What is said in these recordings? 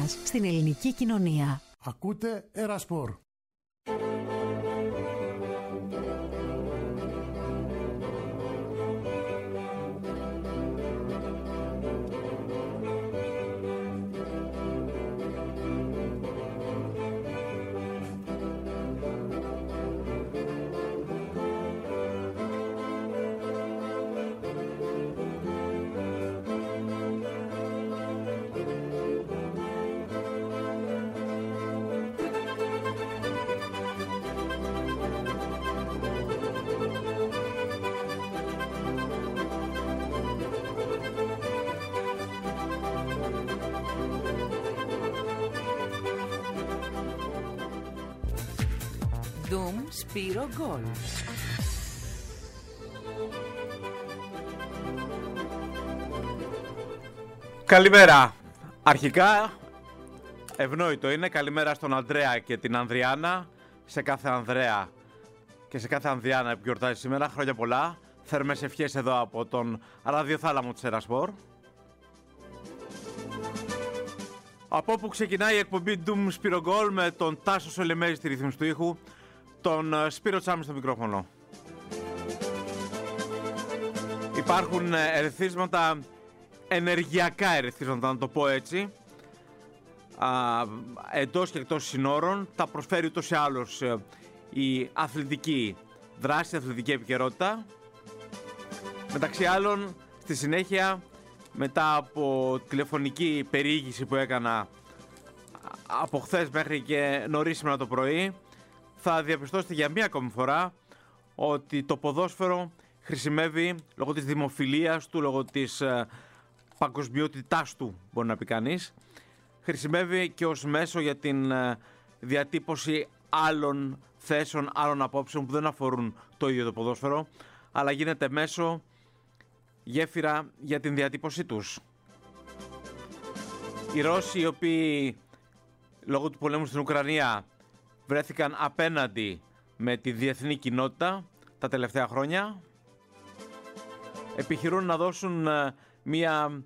μας στην ελληνική κοινωνία. Ακούτε Ερασπορ. Ντουμ Σπύρο Γκολ. Καλημέρα. Αρχικά ευνόητο είναι. Καλημέρα στον Ανδρέα και την Ανδριάνα. Σε κάθε Ανδρέα και σε κάθε Ανδριάνα που γιορτάζει σήμερα. Χρόνια πολλά. Θερμές ευχές εδώ από τον ραδιοθάλαμο της Ερασπορ. Από όπου ξεκινάει η εκπομπή Doom Σπύρο Γκολ με τον Τάσο Σολεμέζη στη ρύθμιση του ήχου, τον Σπύρο Τσάμι στο μικρόφωνο. Υπάρχουν ερεθίσματα, ενεργειακά ερεθίσματα να το πω έτσι, εντός και εκτός συνόρων. Τα προσφέρει ούτως ή άλλως η αθλητική δράση, η αθλητική επικαιρότητα. Μεταξύ άλλων, στη συνέχεια, μετά από τηλεφωνική περιήγηση που έκανα από χθες μέχρι και νωρίς σήμερα το πρωί, θα διαπιστώσετε για μία ακόμη φορά ότι το ποδόσφαιρο χρησιμεύει λόγω της δημοφιλίας του, λόγω της παγκοσμιότητάς του, μπορεί να πει κανείς, χρησιμεύει και ως μέσο για την διατύπωση άλλων θέσεων, άλλων απόψεων που δεν αφορούν το ίδιο το ποδόσφαιρο, αλλά γίνεται μέσο, γέφυρα για την διατύπωσή τους. Οι Ρώσοι, οι οποίοι λόγω του πολέμου στην Ουκρανία βρέθηκαν απέναντι με τη διεθνή κοινότητα τα τελευταία χρόνια, επιχειρούν να δώσουν μία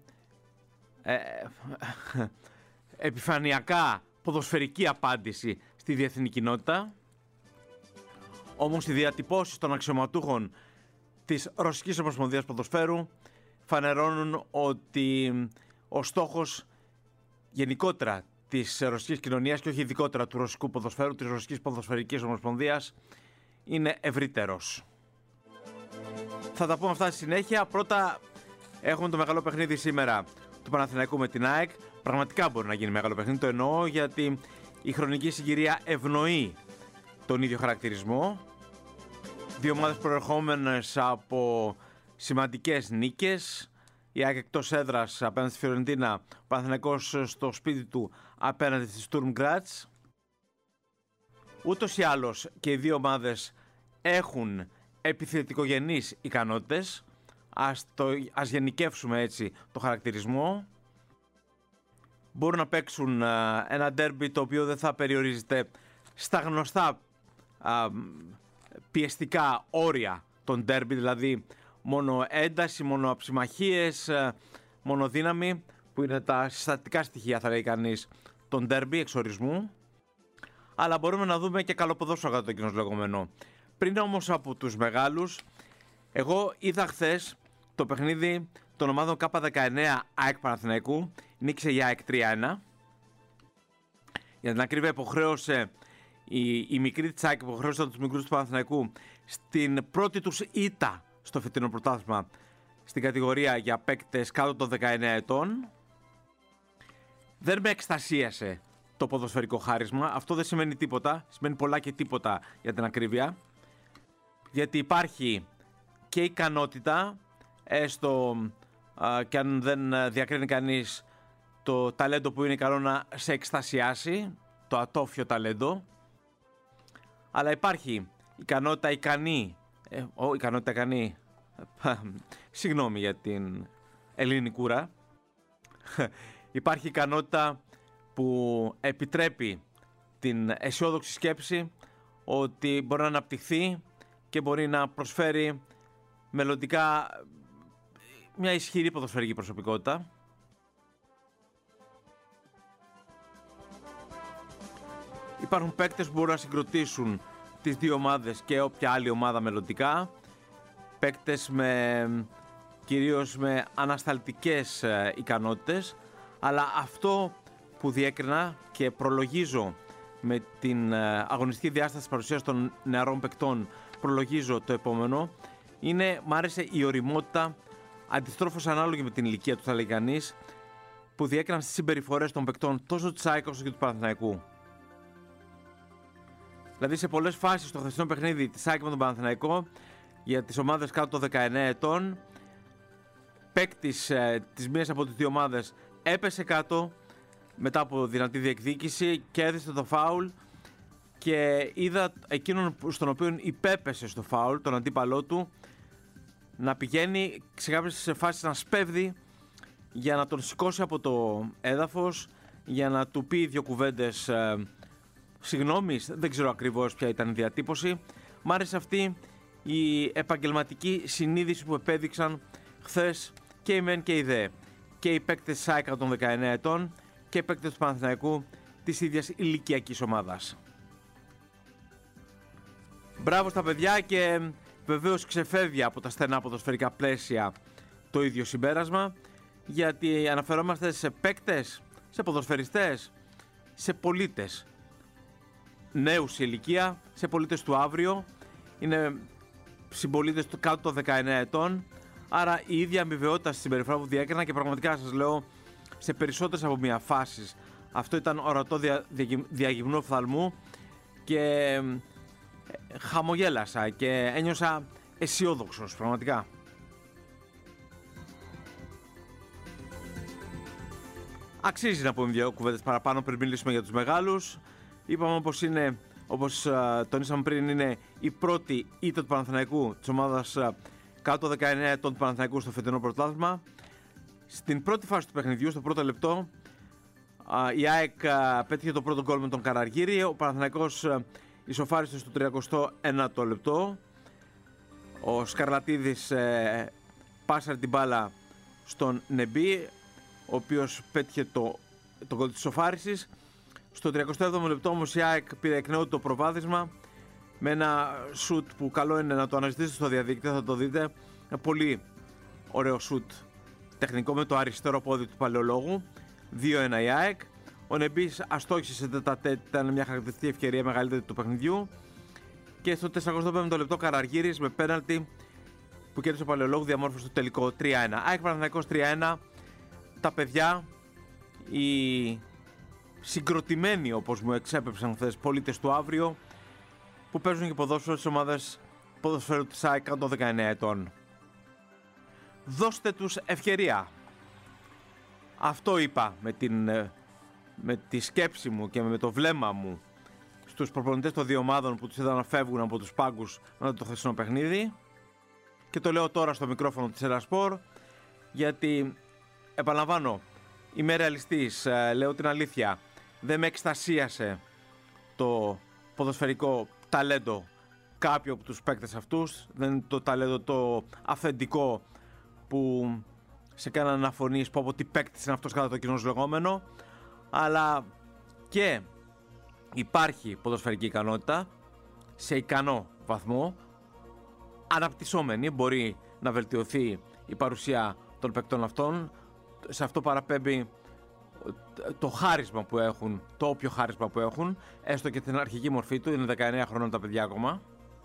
επιφανειακά ποδοσφαιρική απάντηση στη διεθνή κοινότητα. Όμως οι διατυπώσεις των αξιωματούχων της Ρωσικής Ομοσπονδίας Ποδοσφαίρου φανερώνουν ότι ο στόχος γενικότερα της ρωσικής κοινωνίας και όχι ειδικότερα του ρωσικού ποδοσφαίρου, της Ρωσικής Ποδοσφαιρικής Ομοσπονδίας, είναι ευρύτερος. Θα τα πούμε αυτά στη συνέχεια. Πρώτα έχουμε το μεγάλο παιχνίδι σήμερα του Παναθηναϊκού με την ΑΕΚ. Πραγματικά μπορεί να γίνει μεγάλο παιχνίδι, το εννοώ, γιατί η χρονική συγκυρία ευνοεί τον ίδιο χαρακτηρισμό. Δύο ομάδες προερχόμενες από σημαντικές νίκες. Η ΑΕΚ εκτός έδρας απέναντι στη Φιωρεντίνα, ο Παναθηναϊκός στο σπίτι του απέναντι στη Sturm Graz. Ούτως ή άλλως και οι δύο ομάδες έχουν επιθετικογενείς ικανότητες. Ας γενικεύσουμε έτσι το χαρακτηρισμό. Μπορούν να παίξουν ένα ντέρμπι το οποίο δεν θα περιορίζεται στα γνωστά πιεστικά όρια των ντέρμπι, δηλαδή μόνο ένταση, μόνο αψιμαχίες, μόνο δύναμη, που είναι τα συστατικά στοιχεία, θα λέει κανείς, των ντέρμπι εξορισμού. Αλλά μπορούμε να δούμε και καλό ποδόσφαιρο κατά το κοινώς λεγόμενο. Πριν όμως από τους μεγάλους, εγώ είδα χθες το παιχνίδι των ομάδων K19 ΑΕΚ Παναθηναϊκού. Νίκησε η ΑΕΚ 3-1. Για την ακρίβεια, υποχρέωσε η μικρή της ΑΕΚ, υποχρέωσε τους μικρούς του Παναθηναϊκού στην πρώτη τους ήττα στο φετινό πρωτάθλημα στην κατηγορία για παίκτες κάτω των 19 ετών. Δεν με εκστασίασε το ποδοσφαιρικό χάρισμα. Αυτό δεν σημαίνει τίποτα. Σημαίνει πολλά και τίποτα για την ακρίβεια. Γιατί υπάρχει και ικανότητα, έστω και αν δεν διακρίνει κανείς το ταλέντο που είναι ικανό να σε εκστασιάσει, το ατόφιο ταλέντο, αλλά υπάρχει ικανότητα ικανή, συγγνώμη για την ελληνικούρα, υπάρχει ικανότητα που επιτρέπει την αισιόδοξη σκέψη ότι μπορεί να αναπτυχθεί και μπορεί να προσφέρει μελλοντικά μια ισχυρή ποδοσφαιρική προσωπικότητα. Υπάρχουν παίκτες που μπορούν να συγκροτήσουν τις δύο ομάδες και όποια άλλη ομάδα μελλοντικά. Παίκτες κυρίως με ανασταλτικές ικανότητες, αλλά αυτό που διέκρινα και προλογίζω με την αγωνιστική διάσταση της παρουσίας των νεαρών παικτών, προλογίζω το επόμενο, μ' άρεσε η ωριμότητα, αντιστρόφως ανάλογη με την ηλικία του θα λέει κανείς, που διέκριναν στις συμπεριφορές των παικτών τόσο της ΑΕΚ όσο και του Παναθηναϊκού. Δηλαδή σε πολλές φάσεις στο χθεσινό παιχνίδι της ΑΕΚ με τον Παναθηναϊκό, για τις ομάδες κάτω των 19 ετών, παίκτης της μίας από τις δύο ομάδες έπεσε κάτω μετά από δυνατή διεκδίκηση και έδειξε το φάουλ, και είδα εκείνον στον οποίο υπέπεσε στο φάουλ, τον αντίπαλό του, να πηγαίνει σε κάποιες φάσεις να σπέβδει για να τον σηκώσει από το έδαφος, για να του πει δύο κουβέντες συγγνώμης, δεν ξέρω ακριβώς ποια ήταν η διατύπωση. Μ' άρεσε αυτή η επαγγελματική συνείδηση που επέδειξαν χθες και οι μεν και οι δε, και οι παίκτες της ΑΕΚ των 19 ετών και οι παίκτες του Παναθηναϊκού της ίδιας ηλικιακής ομάδας. Μπράβο στα παιδιά, και βεβαίως ξεφεύγει από τα στενά ποδοσφαιρικά πλαίσια το ίδιο συμπέρασμα, γιατί αναφερόμαστε σε παίκτες, σε ποδοσφαιριστές, σε πολίτες νέους σε ηλικία, σε πολίτες του αύριο, είναι συμπολίτες του κάτω των 19 ετών, άρα η ίδια αμοιβαιότητα στη συμπεριφορά που διέκρινα, και πραγματικά σας λέω, σε περισσότερες από μία φάσεις αυτό ήταν ορατό διαγυμνού οφθαλμού, και χαμογέλασα και ένιωσα αισιόδοξος πραγματικά. Αξίζει να πούμε δύο κουβέντες παραπάνω πριν μιλήσουμε για τους μεγάλους. Είπαμε, όπως τονίσαμε πριν, είναι η πρώτη ήττα του Παναθηναϊκού, της ομάδας κάτω 19 ετών του Παναθηναϊκού στο φετινό πρωτάθλημα. Στην πρώτη φάση του παιχνιδιού, στο πρώτο λεπτό, η ΑΕΚ πέτυχε το πρώτο γκολ με τον Καραργύρη. Ο Παναθηναϊκός ισοφάρισε στο 39ο λεπτό. Ο Σκαρλατίδης πάσαρε την μπάλα στον Νεμπί, ο οποίος πέτυχε το γκολ της ισοφάρισης. Στο 37ο λεπτό όμως η ΑΕΚ πήρε εκ νέου το προβάδισμα με ένα σουτ που καλό είναι να το αναζητήσετε στο διαδίκτυο, θα το δείτε. Ένα πολύ ωραίο σουτ τεχνικό με το αριστερό πόδι του παλαιολόγου. 2-1 η ΑΕΚ. Ο Νεμπής αστόχησε σε τετατέτ, ήταν μια χαρακτηριστική ευκαιρία μεγαλύτερη του παιχνιδιού. Και στο 45ο λεπτό Καραργύρης με πέναλτι που κέρδισε ο παλαιολόγου διαμόρφωσε το τελικό 3-1. ΑΕΚ Παναθηναϊκός 3-1. Τα παιδιά, οι συγκροτημένοι, όπως μου εξέπεψαν χθες, πολίτες του αύριο, που παίζουν και ποδόσφαιρο στις ομάδες ποδοσφαίρου της ΑΕΚ κάτω των 19 ετών. Δώστε τους ευκαιρία. Αυτό είπα με τη σκέψη μου και με το βλέμμα μου στους προπονητές των δύο ομάδων που τους είδα να φεύγουν από τους πάγκους μετά το χθεσινό παιχνίδι, και το λέω τώρα στο μικρόφωνο της Ελασπορ, γιατί επαναλαμβάνω, είμαι ρεαλιστής, λέω την αλήθεια, δεν με εκστασίασε το ποδοσφαιρικό ταλέντο κάποιου από τους παίκτες αυτούς, δεν είναι το ταλέντο το αυθεντικό που σε κάνανε να φωνείς πω τι παίκτης είναι αυτός κατά το κοινό λεγόμενο, αλλά και υπάρχει ποδοσφαιρική ικανότητα σε ικανό βαθμό, αναπτυσσόμενη, μπορεί να βελτιωθεί η παρουσία των παικτών αυτών. Σε αυτό παραπέμπει το χάρισμα που έχουν, το όποιο χάρισμα που έχουν, έστω και την αρχική μορφή του, είναι 19 χρονών τα παιδιά ακόμα.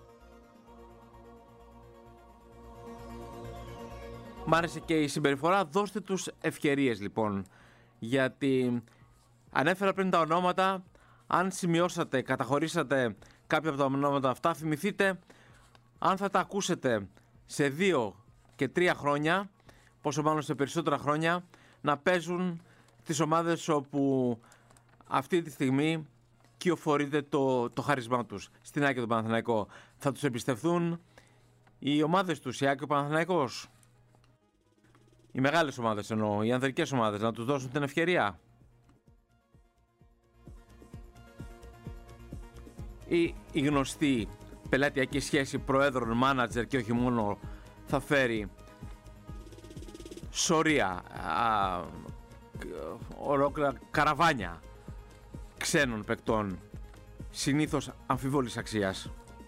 Μ' άρεσε και η συμπεριφορά, δώστε τους ευκαιρίες λοιπόν, γιατί ανέφερα πριν τα ονόματα, αν σημειώσατε, καταχωρήσατε κάποια από τα ονόματα αυτά, θυμηθείτε αν θα τα ακούσετε σε 2 και 3 χρόνια, πόσο μάλλον σε περισσότερα χρόνια, να παίζουν τις ομάδες όπου αυτή τη στιγμή κυοφορείται το χάρισμά τους. Στην ΑΕΚ και τον Παναθηναϊκό θα τους εμπιστευθούν οι ομάδες τους, η ΑΕΚ και ο Παναθηναϊκός, οι μεγάλες ομάδες εννοώ, οι ανδρικές ομάδες, να τους δώσουν την ευκαιρία. Ή η γνωστή πελατειακή σχέση προέδρων, μάνατζερ και όχι μόνο θα φέρει σωρία, ολόκληρα καραβάνια ξένων παικτών συνήθως αμφίβολης αξίας.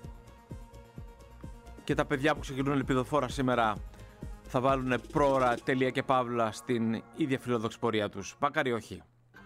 Και τα παιδιά που ξεκινούν ελπιδοφόρα σήμερα θα βάλουν πρόωρα τελεία και παύλα στην ίδια φιλόδοξη πορεία τους. Μακάρι όχι.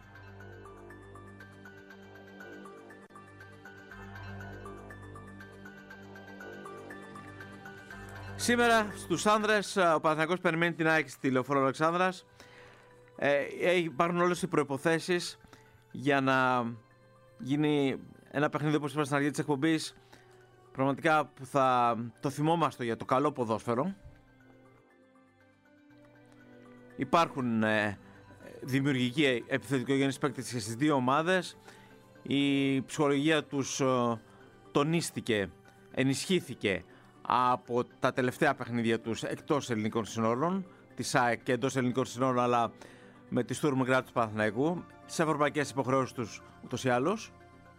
Σήμερα στους άνδρες ο Παναθηναϊκός περιμένει την ΑΕΚ στη Λεωφόρο Αλεξάνδρας. Υπάρχουν όλες οι προϋποθέσεις για να γίνει ένα παιχνίδι, όπως είπα στην αρχή της εκπομπής, πραγματικά που θα το θυμόμαστε για το καλό ποδόσφαιρο. Υπάρχουν δημιουργικοί επιθετικογενείς παίκτες στις δύο ομάδες. Η ψυχολογία τους τονίστηκε, ενισχύθηκε από τα τελευταία παιχνίδια τους εκτός ελληνικών συνόρων, της ΑΕΚ και εντός ελληνικών συνόρων, αλλά με τη Στουρμ Γκράτς του Παναθηναϊκού, τις ευρωπαϊκές υποχρεώσεις τους ούτως ή άλλως.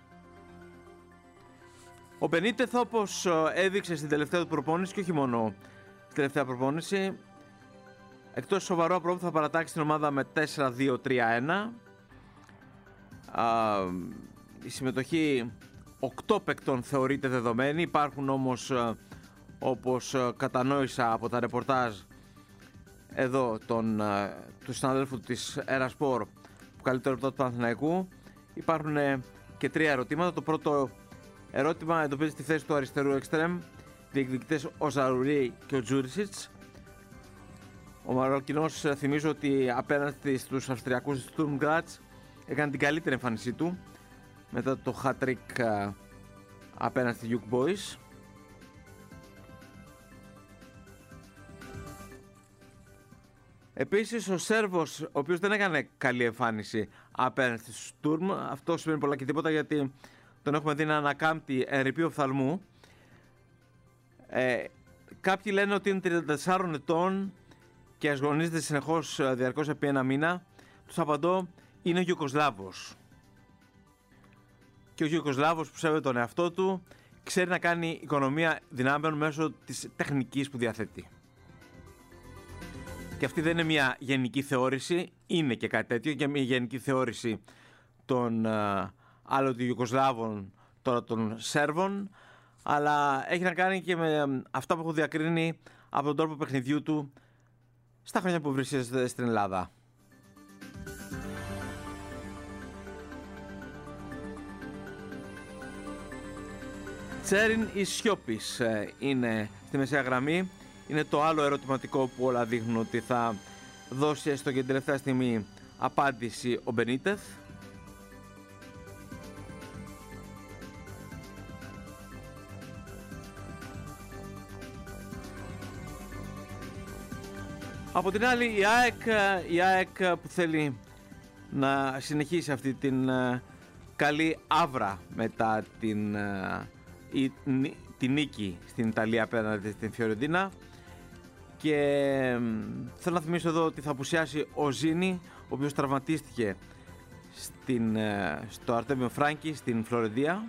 Ο Μπενίτεθ, όπως έδειξε στην τελευταία του προπόνηση, και όχι μόνο στην τελευταία προπόνηση, εκτός σοβαρό απρόπτου θα παρατάξει την ομάδα με 4-2-3-1. Η συμμετοχή 8 παικτών θεωρείται δεδομένη. Υπάρχουν όμως, όπως κατανόησα από τα ρεπορτάζ εδώ του συναδέλφου της Ερασπορ που καλεί το ρεπορτάζ του Παναθηναϊκού, υπάρχουν και 3 ερωτήματα. Το πρώτο ερώτημα εντοπίζει τη θέση του αριστερού εξτρέμ, διεκδικητές ο Ζαρουρί και ο Τζούρισιτς. Ο Μαροκινός, θυμίζω ότι απέναντι στους Αυστριακούς της Sturm Graz έκανε την καλύτερη εμφάνισή του μετά το hat-trick απέναντι στη Young Boys. Επίσης ο Σέρβος, ο οποίος δεν έκανε καλή εμφάνιση απέναντι στη Sturm, αυτό σημαίνει πολλά και τίποτα, γιατί τον έχουμε δει να ανακάμπτει ερειπή οφθαλμού. Κάποιοι λένε ότι είναι 34 ετών και αγωνίζεται συνεχώς διαρκώς επί ένα μήνα. Τους απαντώ, είναι ο Ιουγκοσλάβος. Και ο Ιουγκοσλάβος που σέβεται τον εαυτό του ξέρει να κάνει οικονομία δυνάμεων μέσω της τεχνικής που διαθέτει. Και αυτή δεν είναι μια γενική θεώρηση, είναι και κάτι τέτοιο, και μια γενική θεώρηση των άλλων των Ιουγκοσλάβων, τώρα των Σέρβων, αλλά έχει να κάνει και με αυτά που έχω διακρίνει από τον τρόπο παιχνιδιού του στα χρόνια που βρίσκεται στην Ελλάδα. Τσέριν ή Σιώπης είναι στη μεσαία γραμμή. Είναι το άλλο ερωτηματικό που όλα δείχνουν ότι θα δώσει έστω και την τελευταία στιγμή απάντηση ο Μπενίτεθ. Από την άλλη η ΑΕΚ που θέλει να συνεχίσει αυτή την καλή άβρα μετά την νίκη στην Ιταλία απέναντι στην Φιωρεντίνα, και θέλω να θυμίσω εδώ ότι θα απουσιάσει ο Ζήνη, ο οποίος τραυματίστηκε στο Αρτέμιο Φράγκη στην Φλωρεντία.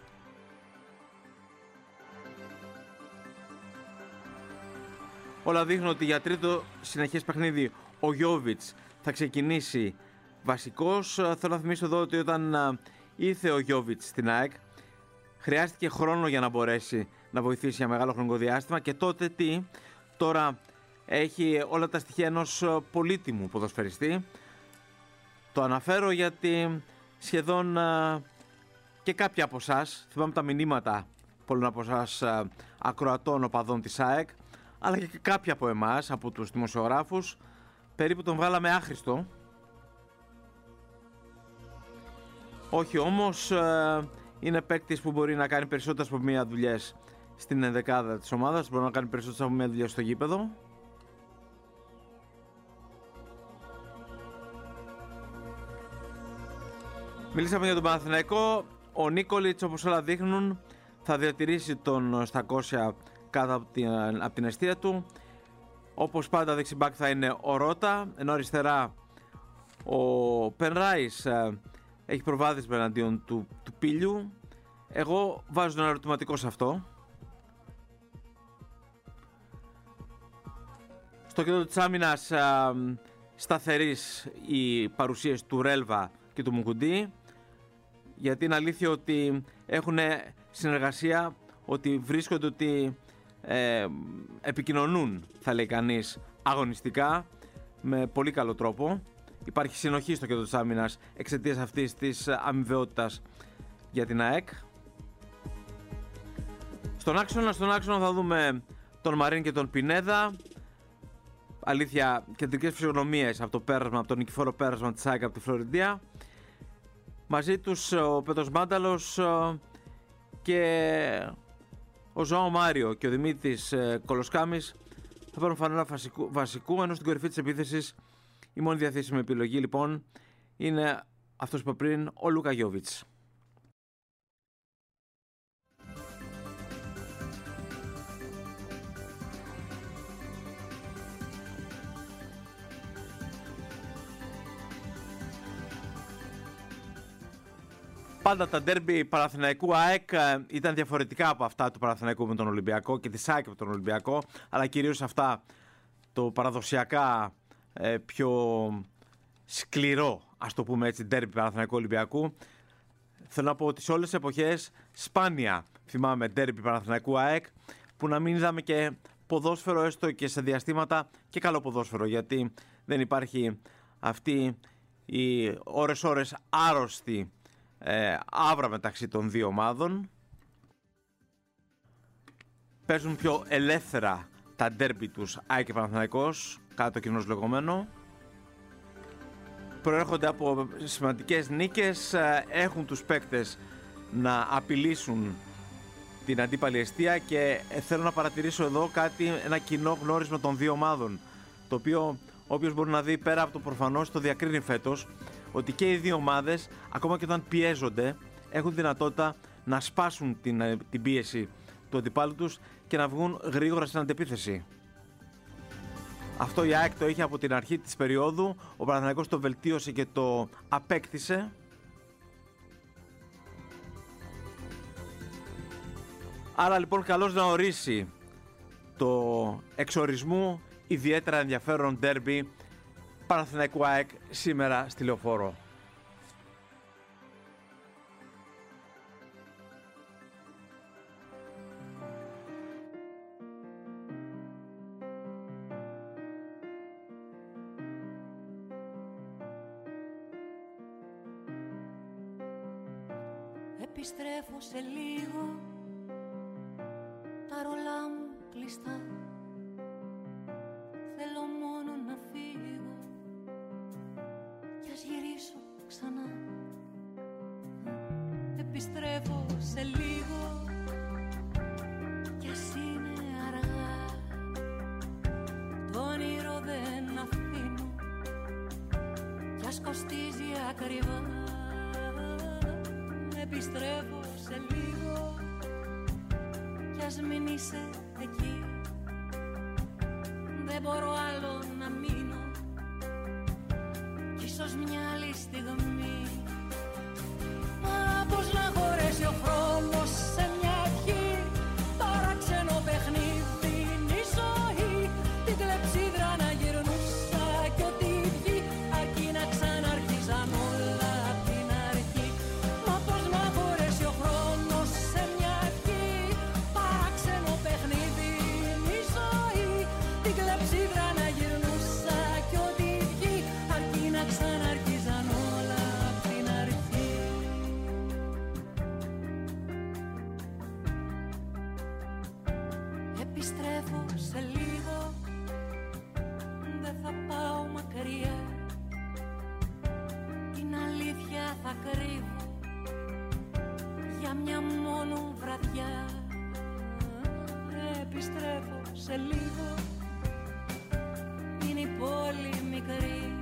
Όλα δείχνουν ότι για τρίτο συνεχές παιχνίδι ο Γιόβιτς θα ξεκινήσει βασικός. Θέλω να θυμίσω εδώ ότι όταν ήρθε ο Γιόβιτς στην ΑΕΚ χρειάστηκε χρόνο για να μπορέσει να βοηθήσει για μεγάλο χρονικό διάστημα, και τότε τώρα έχει όλα τα στοιχεία ενός πολύτιμου ποδοσφαιριστή. Το αναφέρω γιατί σχεδόν και κάποιοι από εσάς, θυμάμαι τα μηνύματα πολλών από εσάς ακροατών οπαδών της ΑΕΚ, αλλά και κάποιοι από εμάς, από τους δημοσιογράφους, περίπου τον βγάλαμε άχρηστο. Όχι όμως, είναι παίκτης που μπορεί να κάνει περισσότερες από μία δουλειές στην ενδεκάδα της ομάδας, μπορεί να κάνει περισσότερες από μία δουλειά στο γήπεδο. Μιλήσαμε για τον Παναθηναϊκό. Ο Νίκολιτς, όπως όλα δείχνουν, θα διατηρήσει τον Στακώσια κάτω από την αιστεία του. Όπως πάντα δεξιμπάκ θα είναι ο Ρώτα, ενώ αριστερά ο Πενράις έχει προβάδισμα εναντίον του Πίλιου. Εγώ βάζω ένα ερωτηματικό σε αυτό. Στο κέντρο της άμυνας σταθερής οι παρουσίες του Ρέλβα και του Μουκουντή. γιατί είναι αλήθεια ότι έχουν συνεργασία, ότι βρίσκονται, ότι επικοινωνούν, θα λέει κανείς, αγωνιστικά, με πολύ καλό τρόπο. Υπάρχει συνοχή στο κέντρο της άμυνας εξαιτίας αυτής της αμοιβαιότητας για την ΑΕΚ. Στον άξονα θα δούμε τον Μαρίν και τον Πινέδα. Αλήθεια, κεντρικές φυσιογνωμίες από το πέρασμα, από το νικηφόρο πέρασμα της ΑΕΚ από τη Φλωρεντία. Μαζί τους ο Πέτρος Μάνταλος και ο Ζωάο Μάριο και ο Δημήτρης Κολοσκάμης θα πάρουν φανέλα βασικού, ενώ στην κορυφή της επίθεσης η μόνη διαθέσιμη επιλογή λοιπόν είναι αυτός που είπα πριν, ο Λούκα Γιόβιτς. Πάντα τα ντέρμπι Παναθηναϊκού ΑΕΚ ήταν διαφορετικά από αυτά του Παναθηναϊκού με τον Ολυμπιακό και της ΑΕΚ με τον Ολυμπιακό, αλλά κυρίως αυτά το παραδοσιακά πιο σκληρό, ας το πούμε έτσι, ντέρμπι Παναθηναϊκού Ολυμπιακού. Θέλω να πω ότι σε όλες τις εποχές σπάνια θυμάμαι ντέρμπι Παναθηναϊκού ΑΕΚ που να μην είδαμε και ποδόσφαιρο, έστω και σε διαστήματα, και καλό ποδόσφαιρο, γιατί δεν υπάρχει αυτή η ώρες άρρωστη άβρα μεταξύ των δύο ομάδων. Παίζουν πιο ελεύθερα τα ντέρμπι τους ΑΕΚ και Παναθηναϊκός, κατά το κοινώς λεγόμενο. Προέρχονται από σημαντικές νίκες, έχουν τους παίκτες να απειλήσουν την αντίπαλη εστία και θέλω να παρατηρήσω εδώ κάτι, ένα κοινό γνώρισμα των δύο ομάδων, το οποίο όποιος μπορεί να δει πέρα από το προφανώς το διακρίνει φέτος, ότι και οι δύο ομάδες, ακόμα και όταν πιέζονται, έχουν δυνατότητα να σπάσουν την πίεση του αντιπάλου τους και να βγουν γρήγορα στην αντεπίθεση. Αυτό η ΑΕΚ το είχε από την αρχή της περίοδου, ο Παναθηναϊκός το βελτίωσε και το απέκτησε. Άρα λοιπόν καλώς να ορίσει το εξορισμού ιδιαίτερα ενδιαφέρον ντέρμπι Παναθηναϊκού ΑΕΚ σήμερα στη Λεωφόρο. Επιστρέφω σε λίγο, τα ρολά μου κλειστά. Θέλω μόνο να φύγω κι ας γυρίσω ξανά. Επιστρέφω σε λίγο κι ας είναι αργά. Το όνειρο δεν αφήνω κι ας κοστίζει ακριβά. Επιστρέφω σε λίγο κι ας μην είσαι εκεί. Δεν μπορώ άλλο να μείνω κι ίσως μια άλλη στιγμή. Μα πώς να χωρέσει ο χρόνος σε μια ευχή, παράξενο παιχνίδι είναι η ζωή. Την κλεψίδρα να γυρνούσα κι ό,τι βγει, αρκεί να ξαναρχίζαν όλα απ' την αρχή. Μα πώς να χωρέσει ο χρόνος σε μια ευχή, παράξενο παιχνίδι είναι η ζωή. Την κλεψίδρα να γυρνούσα κι ό,τι βγει, αρκεί να ξαναρχίζαν όλα απ' την αρχή. Επιστρέφω σε λίγο, δεν θα πάω μακριά. Την αλήθεια θα κρύβω για μια μόνο βραδιά. Επιστρέφω σε λίγο, είναι η πόλη μικρή.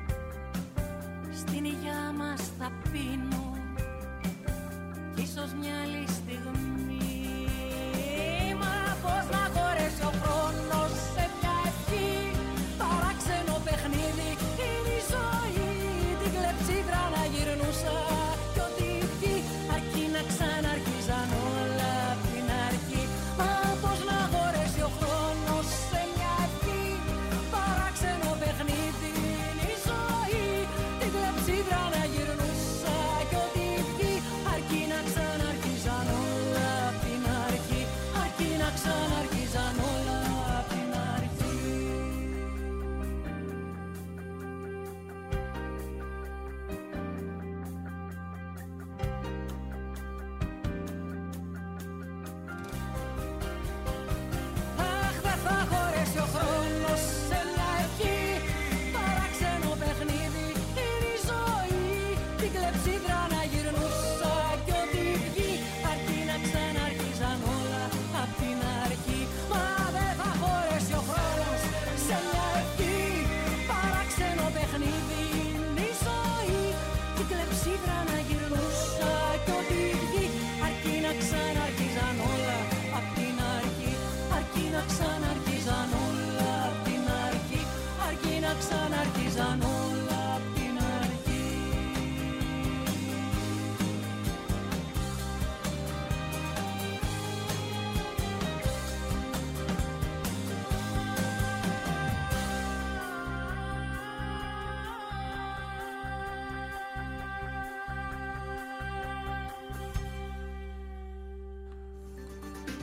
Στην υγειά μας θα πίνω κι ίσως μια άλλη στιγμή. Μα πώς να χωρέσει ο χρόνος σε μια ευχή, παράξενο παιχνίδι είναι η ζωή. Την κλεψίδρα να γυρνούσα κι ό,τι βγει, αρκεί να ξαναρχίζαν όλα απ' την αρχή. Μα πώς να χωρέσει ο χρόνος σε μια ευχή, παράξενο παιχνίδι είναι η ζωή. Την κλεψίδρα να γυρνούσα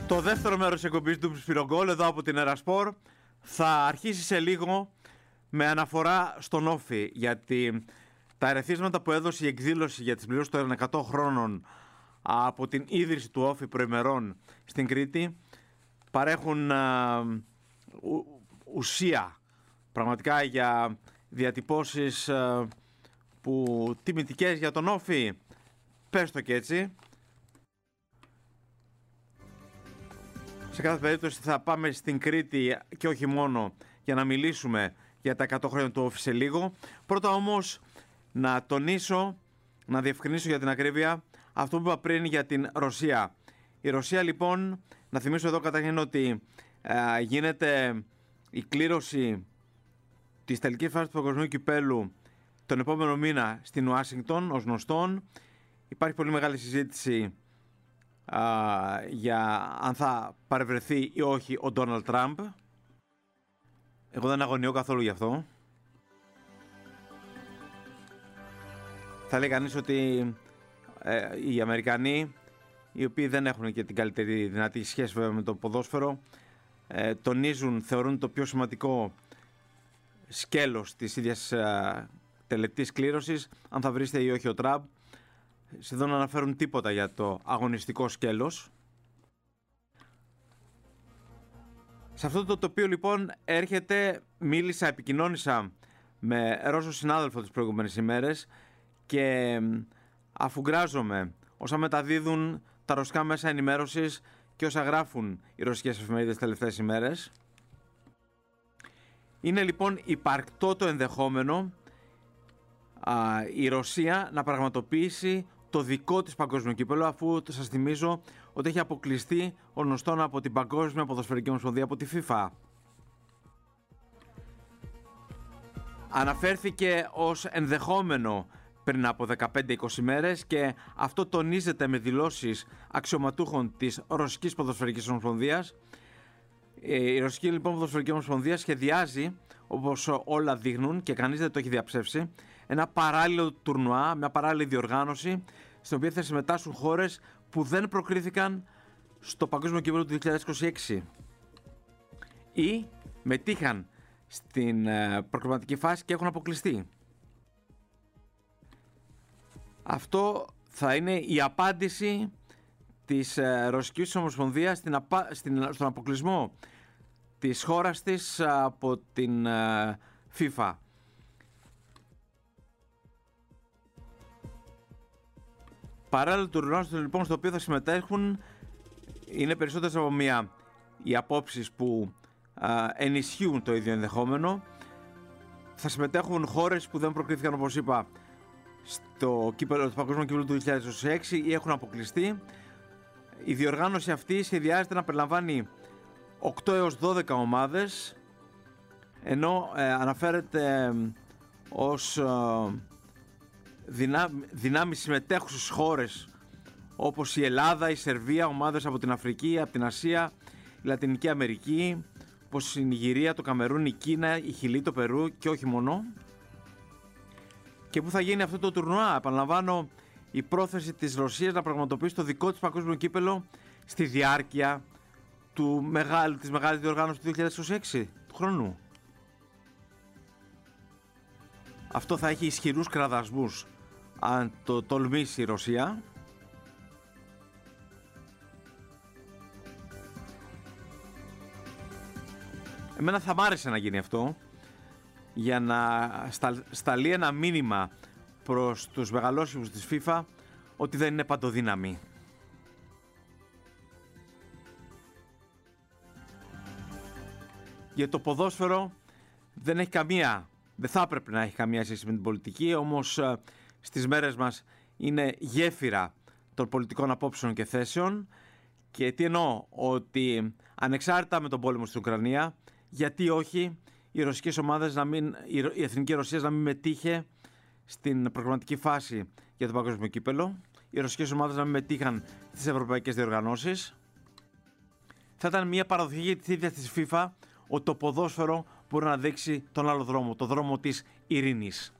Το δεύτερο μέρος της εκπομπής του Σπυρογκόλ εδώ από την Ερασπορ θα αρχίσει σε λίγο με αναφορά στον Όφη, γιατί τα ερεθίσματα που έδωσε η εκδήλωση για τις πληρώσεις των 100 χρόνων από την ίδρυση του Όφη προημερών στην Κρήτη παρέχουν ουσία πραγματικά για διατυπώσεις που τιμητικές για τον Όφη, πες το και έτσι. Σε κάθε περίπτωση θα πάμε στην Κρήτη και όχι μόνο για να μιλήσουμε για τα 100 χρόνια του Όφη σε λίγο. Πρώτα όμως να τονίσω, να διευκρινίσω για την ακρίβεια αυτό που είπα πριν για την Ρωσία. Η Ρωσία λοιπόν, να θυμίσω εδώ καταρχήν ότι γίνεται η κλήρωση της τελικής φάσης του Παγκοσμίου Κυπέλλου τον επόμενο μήνα στην Ουάσιγκτον, ως γνωστόν. Υπάρχει πολύ μεγάλη συζήτηση για αν θα παρευρεθεί ή όχι ο Ντόναλντ Τραμπ. Εγώ δεν αγωνιώ καθόλου γι' αυτό. Θα λέει κανείς ότι οι Αμερικανοί, οι οποίοι δεν έχουν και την καλύτερη δυνατή σχέση βέβαια με το ποδόσφαιρο, τονίζουν, θεωρούν το πιο σημαντικό σκέλος της ίδιας τελετής κλήρωσης, αν θα βρίσκεται ή όχι ο Τραμπ. Σχεδόν αναφέρουν τίποτα για το αγωνιστικό σκέλος. Σε αυτό το τοπίο λοιπόν επικοινώνησα με Ρώσο συνάδελφο τις προηγούμενες ημέρες και αφουγκράζομαι όσα μεταδίδουν τα ρωσικά μέσα ενημέρωσης και όσα γράφουν οι ρωσικές εφημερίδες τις τελευταίες ημέρες. Είναι λοιπόν υπαρκτό το ενδεχόμενο η Ρωσία να πραγματοποιήσει το δικό της παγκόσμιο κύπελλο, αφού σας θυμίζω ότι έχει αποκλειστεί ο γνωστόν από την Παγκόσμια Ποδοσφαιρική Ομοσπονδία, από τη FIFA. Αναφέρθηκε ως ενδεχόμενο πριν από 15-20 μέρες και αυτό τονίζεται με δηλώσεις αξιωματούχων της Ρωσικής Ποδοσφαιρικής Ομοσπονδίας. Η Ρωσική λοιπόν Ποδοσφαιρική Ομοσπονδία σχεδιάζει, όπως όλα δείχνουν και κανείς δεν το έχει διαψεύσει, ένα παράλληλο τουρνουά, μια παράλληλη διοργάνωση, στην οποία θα συμμετάσχουν χώρες που δεν προκρίθηκαν στο Παγκόσμιο Κύπελλο του 2026 ή μετήχαν στην προκριματική φάση και έχουν αποκλειστεί. Αυτό θα είναι η απάντηση της Ρωσικής Ομοσπονδίας στον αποκλεισμό της χώρας της από την FIFA. Παράλληλα του τουρνουά λοιπόν στο οποίο θα συμμετέχουν είναι περισσότερες από μία οι απόψεις που ενισχύουν το ίδιο ενδεχόμενο. Θα συμμετέχουν χώρες που δεν προκρίθηκαν, όπως είπα, στο Παγκόσμιο Κύπελλο του 2026 ή έχουν αποκλειστεί. Η διοργάνωση αυτή σχεδιάζεται να περιλαμβάνει 8 έως 12 ομάδες, ενώ αναφέρεται ως δυνάμεις συμμετέχουσες χώρες όπως η Ελλάδα, η Σερβία, ομάδες από την Αφρική, από την Ασία, η Λατινική Αμερική, όπως η Νιγηρία, το Καμερούν, η Κίνα, η Χιλή, το Περού και όχι μόνο. Και πού θα γίνει αυτό το τουρνουά? Επαναλαμβάνω, η πρόθεση της Ρωσίας να πραγματοποιήσει το δικό της παγκόσμιο κύπελλο στη διάρκεια της μεγάλης διοργάνωσης του 2026 του χρόνου. Αυτό θα έχει ισχυρούς κραδασμούς αν το τολμήσει η Ρωσία. Εμένα θα μ' άρεσε να γίνει αυτό, για να σταλεί ένα μήνυμα προς τους μεγαλόσχηπους της FIFA ότι δεν είναι παντοδύναμη. Για το ποδόσφαιρο δεν θα έπρεπε να έχει καμία σχέση με την πολιτική, όμως στις μέρες μας είναι γέφυρα των πολιτικών απόψεων και θέσεων. Και τι εννοώ? Ότι ανεξάρτητα με τον πόλεμο στην Ουκρανία, γιατί όχι οι ρωσικές ομάδες η Εθνική Ρωσία να μην μετήχε στην προγραμματική φάση για το παγκόσμιο κύπελλο, οι ρωσικές ομάδες να μην μετήχαν στις ευρωπαϊκές διοργανώσεις. Θα ήταν μια παραδοχή της ίδιας της FIFA ότι το ποδόσφαιρο μπορεί να δείξει τον άλλο δρόμο, το δρόμο της ειρήνης.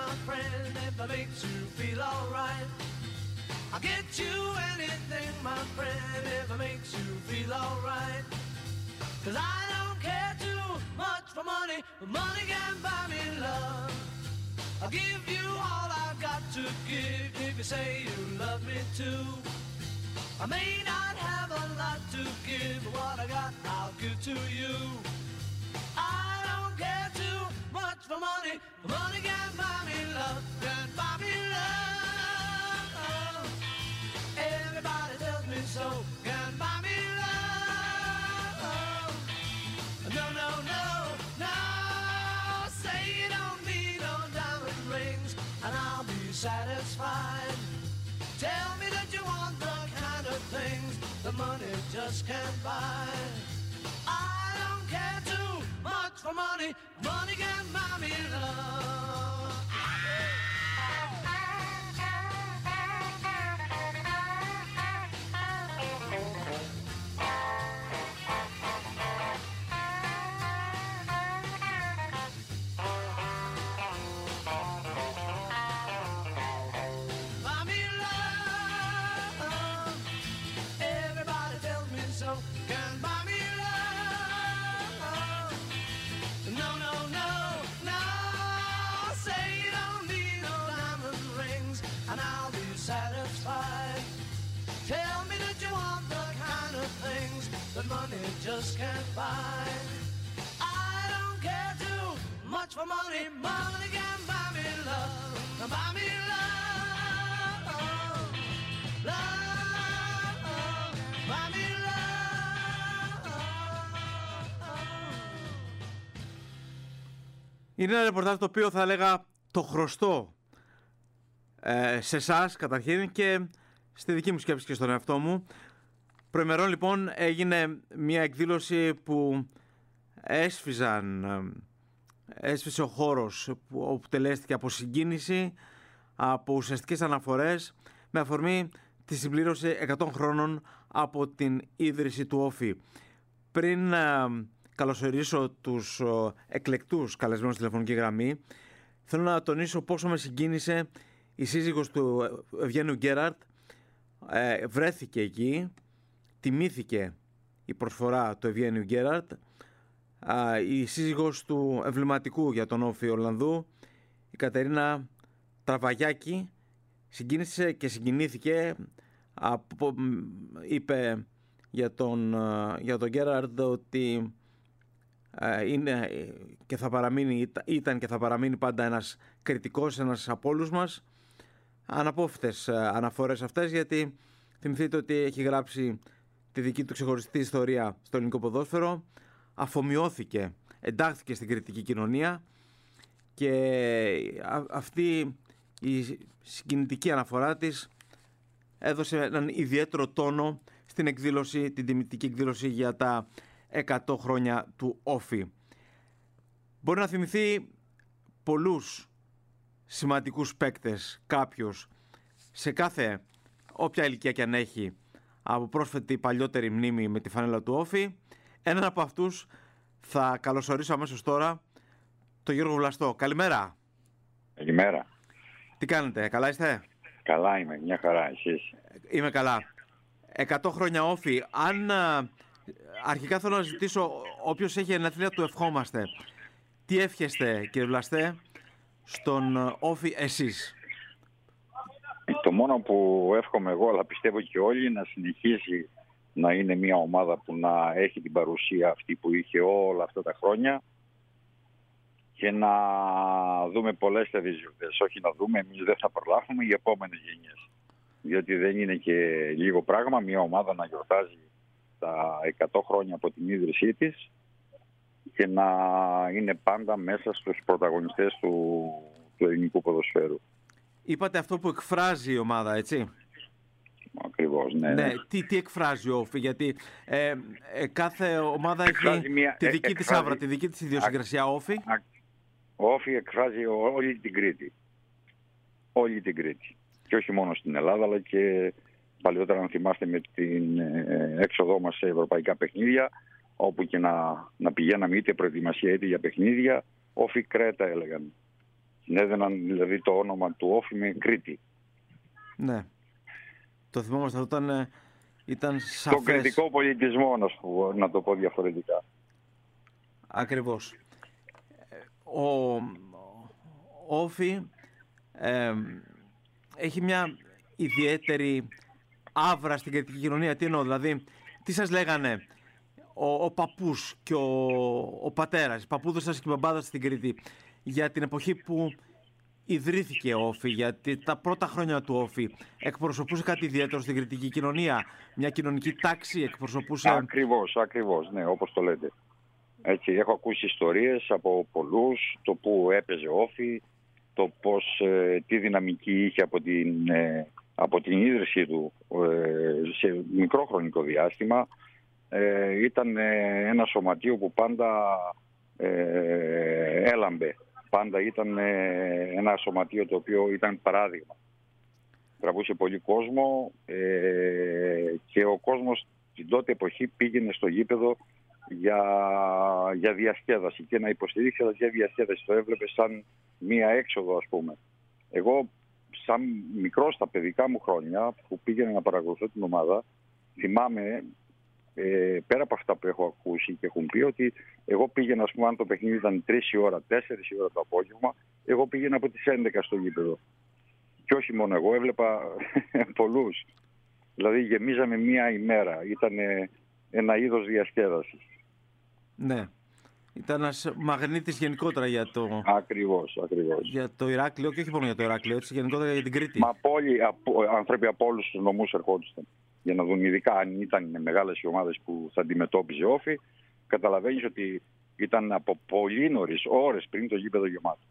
my friend, if it makes you feel alright. I'll get you anything, my friend, if it makes you feel alright. 'Cause I don't care too much for money, but money can buy me love. I'll give you all I've got to give if you say you love me too. I may not have a lot to give, but what I got I'll give to you. I don't care too much for money, but money can buy me love, can buy me love. Everybody tells me so, can buy me love. No, no, no, no, say you don't need no diamond rings, and I'll be satisfied. Tell me that you want the kind of things that money just can't buy. I don't care too much for money, money can buy me love. Buy me love. Everybody tells me so, can buy me love. No, no, no, no, say you don't need no diamond rings, and I'll be satisfied. Tell me that you want the kind of things that money just can't buy. I don't care too much for money, money can buy me love, buy me love, love, buy me love. Είναι ένα ρεπορτάζ το οποίο θα έλεγα το χρωστώ σε εσάς καταρχήν και στη δική μου σκέψη και στον εαυτό μου. Προημερών λοιπόν έγινε μια εκδήλωση που έσφιζε ο χώρος όπου τελέστηκε από συγκίνηση, από ουσιαστικές αναφορές με αφορμή τη συμπλήρωση 100 χρόνων από την ίδρυση του ΟΦΗ. Πριν καλωσορίσω τους εκλεκτούς καλεσμένους στη τηλεφωνική γραμμή, θέλω να τονίσω πόσο με συγκίνησε η σύζυγος του Ευγένιου Γκέραρτ. Βρέθηκε εκεί, τιμήθηκε η προσφορά του Ευγένιου Γκέραρτ, η σύζυγος του εμβληματικού για τον ΟΦΗ Ολλανδού, η Κατερίνα Τραβαγιάκη, συγκίνησε και συγκινήθηκε. Είπε για τον Γκέραρτ ότι ήταν και θα παραμείνει πάντα ένας κριτικός, ένας από όλους μας. Αναπόφευκτες αναφορές αυτές, γιατί θυμηθείτε ότι έχει γράψει τη δική του ξεχωριστή ιστορία στο ελληνικό ποδόσφαιρο, αφομοιώθηκε, εντάχθηκε στην κριτική κοινωνία και αυτή η συγκινητική αναφορά της έδωσε έναν ιδιαίτερο τόνο στην εκδήλωση, την τιμητική εκδήλωση για τα 100 χρόνια του ΟΦΗ. Μπορεί να θυμηθεί πολλούς σημαντικούς παίκτες κάποιος σε κάθε όποια ηλικία και αν έχει από πρόσφατη παλιότερη μνήμη με τη φανέλα του ΟΦΗ. Έναν από αυτούς θα καλωσορίσω αμέσως τώρα, τον Γιώργο Βλαστό. Καλημέρα. Καλημέρα. Τι κάνετε, καλά είστε? Καλά είμαι, μια χαρά, εσείς? Είμαι καλά. 100 χρόνια ΟΦΗ. Αν αρχικά θέλω να ζητήσω, όποιος έχει γενέθλια του ευχόμαστε. Τι εύχεστε, κύριε Βλαστέ, στον ΟΦΗ εσείς? Το μόνο που εύχομαι εγώ, αλλά πιστεύω και όλοι, να συνεχίσει να είναι μια ομάδα που να έχει την παρουσία αυτή που είχε όλα αυτά τα χρόνια και να δούμε πολλές τελεζιωτές. Όχι να δούμε, εμείς δεν θα προλάβουμε, οι επόμενες γενιές. Διότι δεν είναι και λίγο πράγμα μια ομάδα να γιορτάζει τα 100 χρόνια από την ίδρυσή της και να είναι πάντα μέσα στους πρωταγωνιστές του ελληνικού ποδοσφαίρου. Είπατε αυτό που εκφράζει η ομάδα, έτσι? Ακριβώς, ναι. Τι εκφράζει ο ΟΦΗ, γιατί κάθε ομάδα έχει τη δική της άβρα, τη δική της ιδιοσυγκρασία. Ο ΟΦΗ εκφράζει όλη την Κρήτη. Όλη την Κρήτη. Και όχι μόνο στην Ελλάδα, αλλά και παλιότερα, αν θυμάστε, με την έξοδό μας σε ευρωπαϊκά παιχνίδια, όπου και να πηγαίναμε είτε προετοιμασία είτε για παιχνίδια, ΟΦΗ Κρέτα έλεγαν. Έδιναν δηλαδή το όνομα του Όφη με Κρήτη. Ναι. Το θυμόμαστε όταν ήταν σαφές. Το κριτικό πολιτισμό, να το πω διαφορετικά. Ακριβώς. Ο Όφη έχει μια ιδιαίτερη άβρα στην κριτική κοινωνία. Τι εννοώ, δηλαδή, τι σας λέγανε ο παππούς και ο πατέρας, οι παππούδες σας και οι μπαμπάδες στην Κρήτη, για την εποχή που ιδρύθηκε ο Όφη, γιατί τα πρώτα χρόνια του Όφη εκπροσωπούσε κάτι ιδιαίτερο στην κριτική κοινωνία, μια κοινωνική τάξη εκπροσωπούσε... Ακριβώς, ναι, όπως το λέτε. Έτσι, έχω ακούσει ιστορίες από πολλούς, το που έπαιζε Όφη, το πώς, τι δυναμική είχε από την ίδρυσή του σε μικρό χρονικό διάστημα. Ήταν ένα σωματείο που πάντα έλαμπε. Πάντα ήταν ένα σωματείο το οποίο ήταν παράδειγμα. Τραβούσε πολύ κόσμο και ο κόσμος την τότε εποχή πήγαινε στο γήπεδο για διασκέδαση και να υποστηρίξει για διασκέδαση. Το έβλεπε σαν μία έξοδο, ας πούμε. Εγώ σαν μικρό στα παιδικά μου χρόνια που πήγαινα να παρακολουθώ την ομάδα, θυμάμαι πέρα από αυτά που έχω ακούσει και έχουν πει, ότι εγώ πήγαινα, ας πούμε, αν το παιχνίδι ήταν 3 η ώρα, 4 η ώρα το απόγευμα, εγώ πήγαινα από τις 11 στο γήπεδο. Και όχι μόνο εγώ, έβλεπα πολλούς. Δηλαδή γεμίζαμε μία ημέρα. Ήταν ένα είδος διασκέδασης. Ναι. Ήταν ένας μαγνήτης γενικότερα για το... Ακριβώς. Για το Ηράκλειο και όχι μόνο για το Ηράκλειο, έτσι, γενικότερα για την Κρήτη. Μα άνθρωποι από όλους τους νομούς ερχόντουσαν για να δουν, ειδικά αν ήταν μεγάλες οι ομάδες που θα αντιμετώπιζε Όφη. Καταλαβαίνεις ότι ήταν από πολύ νωρίς, ώρες πριν το γήπεδο γεμάτο.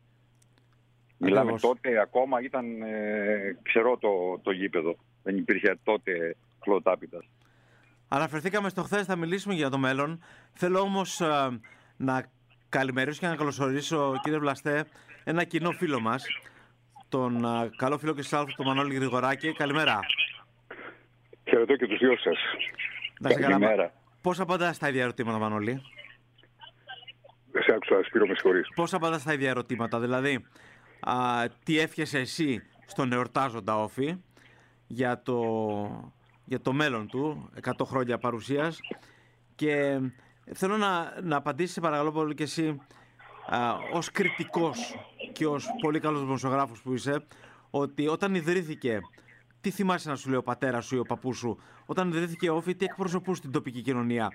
Μιλάμε τότε, ακόμα ήταν ξερό το γήπεδο. Δεν υπήρχε τότε χλωτάπιτας. Αναφερθήκαμε στο χθες, θα μιλήσουμε για το μέλλον. Θέλω όμως να καλημερίσω και να καλωσορίσω, κύριε Βλαστέ, ένα κοινό φίλο μας, τον καλό φίλο και συνάδελφο, τον Μανώλη Γρηγοράκη. Καλημέρα. Χαιρετώ και τους δυο σας. Καλημέρα. Πώς απαντάς στα ίδια ερωτήματα, Μανώλη? Δεν σε άκουσα, Σπύρο, με συγχωρείς. Πώς απαντάς στα ίδια ερωτήματα, δηλαδή τι εύχεσαι εσύ στον εορτάζοντα Όφη για το μέλλον του, 100 χρόνια παρουσίας, και θέλω να απαντήσεις, σε παρακαλώ πολύ, και εσύ ως κριτικός και ως πολύ καλός δημοσιογράφος που είσαι, ότι όταν ιδρύθηκε, τι θυμάσαι να σου λέει ο πατέρας σου ή ο παππούς σου, όταν ιδρύθηκε Όφη, τι εκπροσωπούσε την τοπική κοινωνία?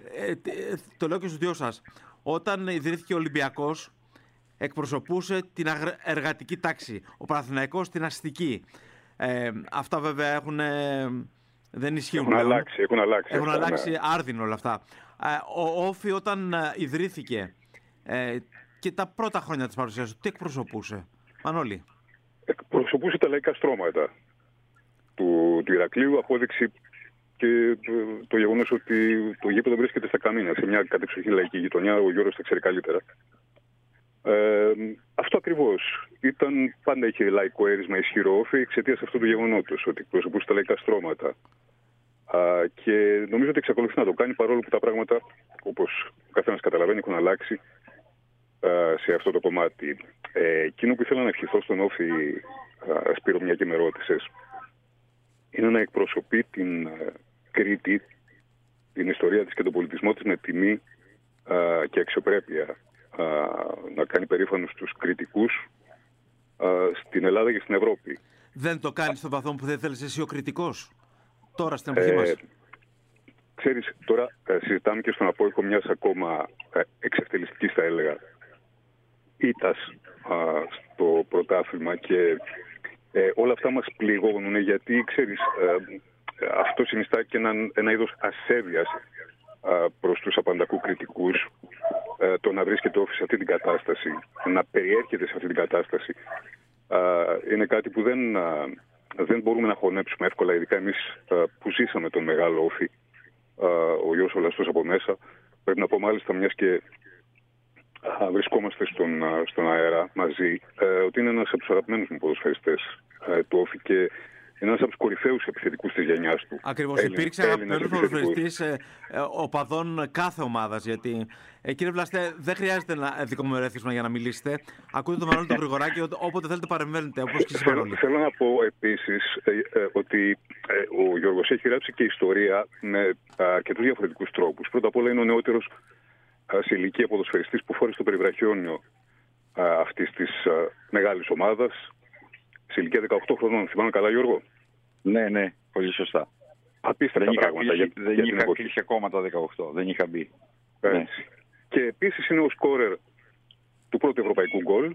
Το λέω και στους δυο σας. Όταν ιδρύθηκε ο Ολυμπιακός, εκπροσωπούσε την εργατική τάξη, ο Παναθηναϊκός την αστική. Αυτά βέβαια δεν ισχύουν. Έχουν αλλάξει άρδινο όλα αυτά. Ο Όφη όταν ιδρύθηκε και τα πρώτα χρόνια της παρουσίας του, τι εκπροσωπούσε, Μανώλη? Εκπροσωπούσε τα λαϊκά στρώματα του Ηρακλείου, απόδειξη και το γεγονός ότι το γήπεδο βρίσκεται στα Καμίνια, σε μια κατεξοχή λαϊκή γειτονιά. Ο Γιώργος τα ξέρει καλύτερα. Αυτό ακριβώς. Πάντα είχε λαϊκό έρισμα ισχυρό Όφη εξαιτίας αυτού του γεγονότος, ότι εκπροσωπούσε τα λαϊκά στρώματα. Και νομίζω ότι εξακολουθεί να το κάνει, παρόλο που τα πράγματα, όπως ο καθένας καταλαβαίνει, έχουν αλλάξει σε αυτό το κομμάτι. Εκείνο που ήθελα να ευχηθώ στον Όφη, Σπύρο, μια και με ρώτησες, είναι να εκπροσωπεί την Κρήτη, την ιστορία της και τον πολιτισμό της με τιμή και αξιοπρέπεια. Να κάνει περήφανος τους κριτικούς στην Ελλάδα και στην Ευρώπη. Δεν το κάνει στον βαθμό που δεν θέλεις εσύ ο κριτικός τώρα στην εποχή μας? Ξέρεις, τώρα συζητάμε και στον απόϊχο μιας ακόμα εξευτελιστικής, θα έλεγα, ήττας στο πρωτάθλημα, και όλα αυτά μας πληγώνουν, γιατί ξέρεις, αυτό συνιστά και ένα είδος ασέβειας προς τους απαντακού κριτικούς. Το να βρίσκεται Όφη σε αυτή την κατάσταση, να περιέρχεται σε αυτή την κατάσταση, είναι κάτι που δεν μπορούμε να χωνέψουμε εύκολα, ειδικά εμείς που ζήσαμε τον μεγάλο Όφη, ο γιος ο Λαστός από μέσα. Πρέπει να πω μάλιστα, μιας και βρισκόμαστε στον αέρα μαζί, ότι είναι ένας από τους αγαπημένους μου ποδοσφαιριστές του Όφη, και Είναι ένας από τους κορυφαίους επιθετικούς της γενιάς του. Ακριβώς. Υπήρξε αγαπημένος ποδοσφαιριστής οπαδών κάθε ομάδας. Γιατί, κύριε Βλαστέ, δεν χρειάζεται δικό μου ερέθισμα για να μιλήσετε. Ακούτε τον Μανώλη τον Γρηγοράκη, όποτε θέλετε παρεμβαίνετε, όπως και εσείς. Θέλω να πω επίσης ότι ο Γιώργος έχει γράψει και ιστορία με αρκετούς διαφορετικούς τρόπους. Πρώτα απ' όλα είναι ο νεότερος σε ηλικία ποδοσφαιριστής που φόρεσε το περιβραχιόνιο αυτής της μεγάλης ομάδας. Σε ηλικία 18 χρονών, θυμάμαι καλά, Γιώργο? Ναι, πολύ σωστά. Απίστευτα πράγματα. Δεν είχα κλείσει ακόμα τα 18, δεν είχα μπει. Ναι. Και επίσης είναι ο σκόρερ του πρώτου ευρωπαϊκού γκολ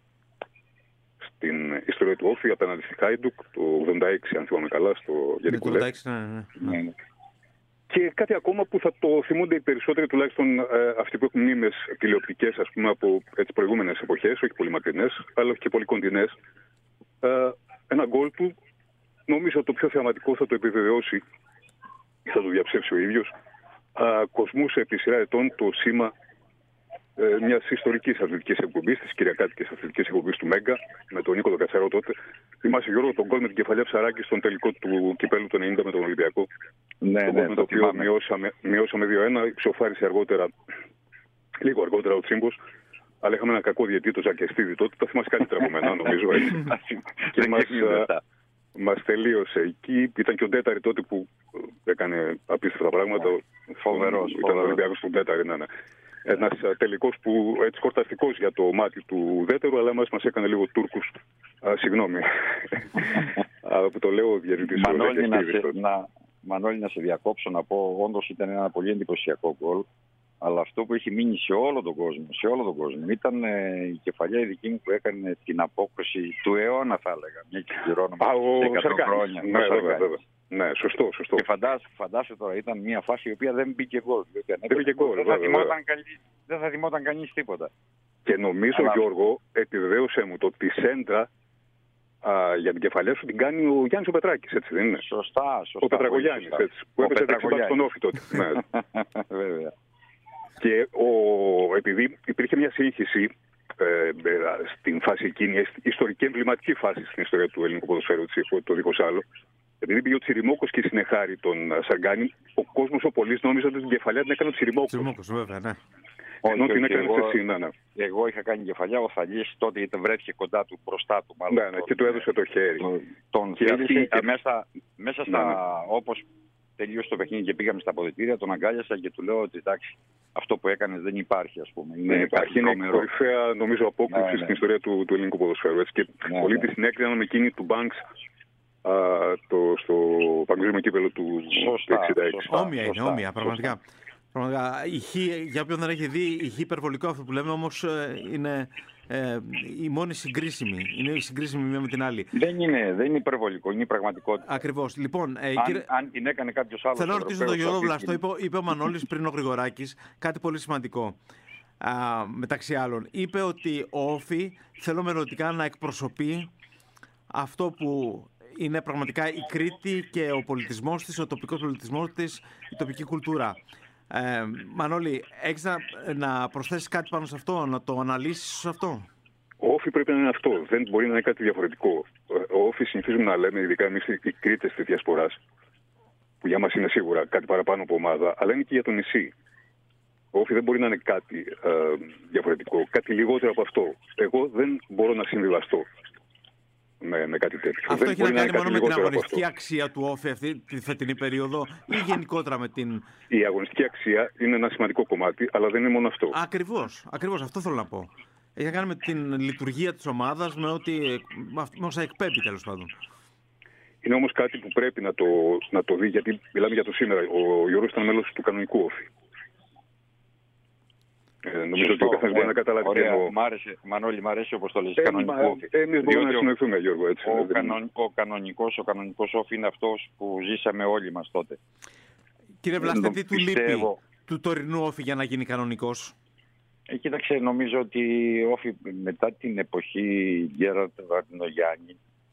στην ιστορία του Όφη απέναντι στη Χάιντουκ το 86, αν θυμάμαι καλά, στο Γενικό Λε. Ναι. Και κάτι ακόμα που θα το θυμούνται οι περισσότεροι, τουλάχιστον αυτοί που έχουν μνήμες τηλεοπτικές, ας πούμε, από τις προηγούμενες εποχές, όχι πολύ μακρινές, αλλά όχι και πολύ κοντινές. Ένα γκολ του, νομίζω το πιο θεαματικό, θα το επιβεβαιώσει ή θα το διαψεύσει ο ίδιος. Κοσμούσε επί σειρά ετών το σήμα μιας ιστορικής αθλητικής εκπομπής, της κυριακάτικης αθλητικής εκπομπής του Μέγκα, με τον Νίκο τον Κατσαρό τότε. Θυμάσαι, Γιώργο, τον γκολ με την κεφαλιά Ψαράκη στον τελικό του κυπέλου το 90 με τον Ολυμπιακό? Ναι, με το οποίο μειώσαμε 2-1, ψοφάρισε λίγο αργότερα ο Τσίμπος. Αλλά είχαμε ένα κακό διαιτητή, το Ζακεστίδη τότε. Τα θυμάσαι καλύτερα από μένα, νομίζω. Και μας τελείωσε εκεί. Ήταν και ο Ντέταρη τότε που έκανε απίστευτα πράγματα. Φοβερός. Ήταν ο Ολυμπιακός του Ντέταρη, ναι. Ένας τελικός που έτσι χορταστικός για το μάτι του Δέτερου, αλλά μας έκανε λίγο Τούρκους. Συγγνώμη. Που το λέω ο διαιτητής. Μανώλη, να σε διακόψω, να πω, όντως ήταν ένα πολύ εντυπωσιακό γκολ. Αλλά αυτό που έχει μείνει σε όλο τον κόσμο, ήταν η κεφαλιά η δική μου που έκανε την απόκριση του αιώνα, θα έλεγα. Μια και πληρώνουμε 100 χρόνια. Ναι, σωστό. Και φαντάσου τώρα, ήταν μια φάση η οποία δεν μπήκε γκολ. Δεν θα θυμόταν κανείς τίποτα. Και νομίζω, Γιώργο, επιβεβαίωσέ μου το ότι τη σέντρα για την κεφαλιά σου την κάνει ο Γιάννης ο Πετράκης, έτσι δεν είναι? Σωστά. Ο Πετρακογιάννης, έτσι. Που έπαιζε δεξιμπάκ στον Όφη τότε. Βέβαια. Και επειδή υπήρχε μια σύγχυση στην φάση εκείνη, ιστορική εμβληματική φάση στην ιστορία του ελληνικού ποδοσφαίρου, το δίχως άλλο, επειδή πήγε ο Τσιριμόκος και συνεχάρει τον Σαργκάνη, ο κόσμος ο πολύς νόμιζε ότι την κεφαλιά την έκανε ο Τσιριμόκος. Τσιριμόκος, βέβαια, ναι. Ενώ την έκανε εσύ, ναι. Εγώ είχα κάνει κεφαλιά, ο Θαλής τότε βρέθηκε κοντά του, μπροστά του μάλλον. Ναι, και του έδωσε το χέρι. Τον φίλησε και μέσα στα, όπως τελείωσε το παιχνίδι και πήγαμε στα αποδυτήρια, τον αγκάλιασα και του λέω ότι εντάξει, αυτό που έκανε δεν υπάρχει, ας πούμε. Είναι η κορυφαία, νομίζω, απόκριση στην ιστορία του ελληνικού ποδοσφαίρου. Και πολλοί τη συνέκριναν με εκείνη του Banks στο παγκόσμιο κύπελλο του 1966. Όμοια, πραγματικά. Για όποιον δεν έχει δει, ηχεί υπερβολικό αυτό που λέμε, όμως είναι η μόνη συγκρίσιμη. Είναι η συγκρίσιμη μία με την άλλη. Δεν είναι υπερβολικό, είναι η πραγματικότητα. Ακριβώς. Λοιπόν, αν την έκανε κάποιος άλλος. Θέλω να ρωτήσω τον Γιώργο Βλαστό, είπε ο Μανώλης πριν ο Γρηγοράκης, κάτι πολύ σημαντικό. Μεταξύ άλλων, είπε ότι ο Όφη θέλω μελλοντικά να εκπροσωπεί αυτό που είναι πραγματικά η Κρήτη και ο πολιτισμός της, ο τοπικός πολιτισμός της, η τοπική κουλτούρα. Μανώλη, έχεις να προσθέσεις κάτι πάνω σε αυτό, να το αναλύσεις αυτό? Ο Όφη πρέπει να είναι αυτό, δεν μπορεί να είναι κάτι διαφορετικό. Ο Όφη συνηθίζουμε να λέμε, ειδικά εμείς οι Κρήτες της Διασποράς, που για μας είναι σίγουρα κάτι παραπάνω από ομάδα, αλλά είναι και για το νησί. Ο Όφη δεν μπορεί να είναι κάτι διαφορετικό, κάτι λιγότερο από αυτό. Εγώ δεν μπορώ να συμβιβαστώ με κάτι τέτοιο. Αυτό δεν έχει να κάνει μόνο με την αγωνιστική αυτό. Αξία του Όφη αυτή τη φετινή περίοδο ή γενικότερα με την... Η αγωνιστική αξία είναι ένα σημαντικό κομμάτι, αλλά δεν είναι μόνο αυτό. Ακριβώς, αυτό θέλω να πω. Έχει να κάνει με την λειτουργία της ομάδας, με όσα εκπέμπει τέλος πάντων. Είναι όμως κάτι που πρέπει να το δει, γιατί μιλάμε για το σήμερα. Ο Γιώργος ήταν μέλος του κανονικού Όφη. Νομίζω ότι ο καθένας μπορεί να καταλάβει τι εννοώ. Μανώλη, μ' αρέσει όπως το λες, κανονικό Όφη. Εμείς μπορούμε να συνοηθούμε, Γιώργο, έτσι. Ο κανονικός Όφη είναι αυτός που ζήσαμε όλοι μας τότε. Κύριε Βλαστέ, τι του λείπει του τωρινού Όφη για να γίνει κανονικός? Κοίταξε, νομίζω ότι Όφη μετά την εποχή Γκέραρτ Βαρδινογιάννη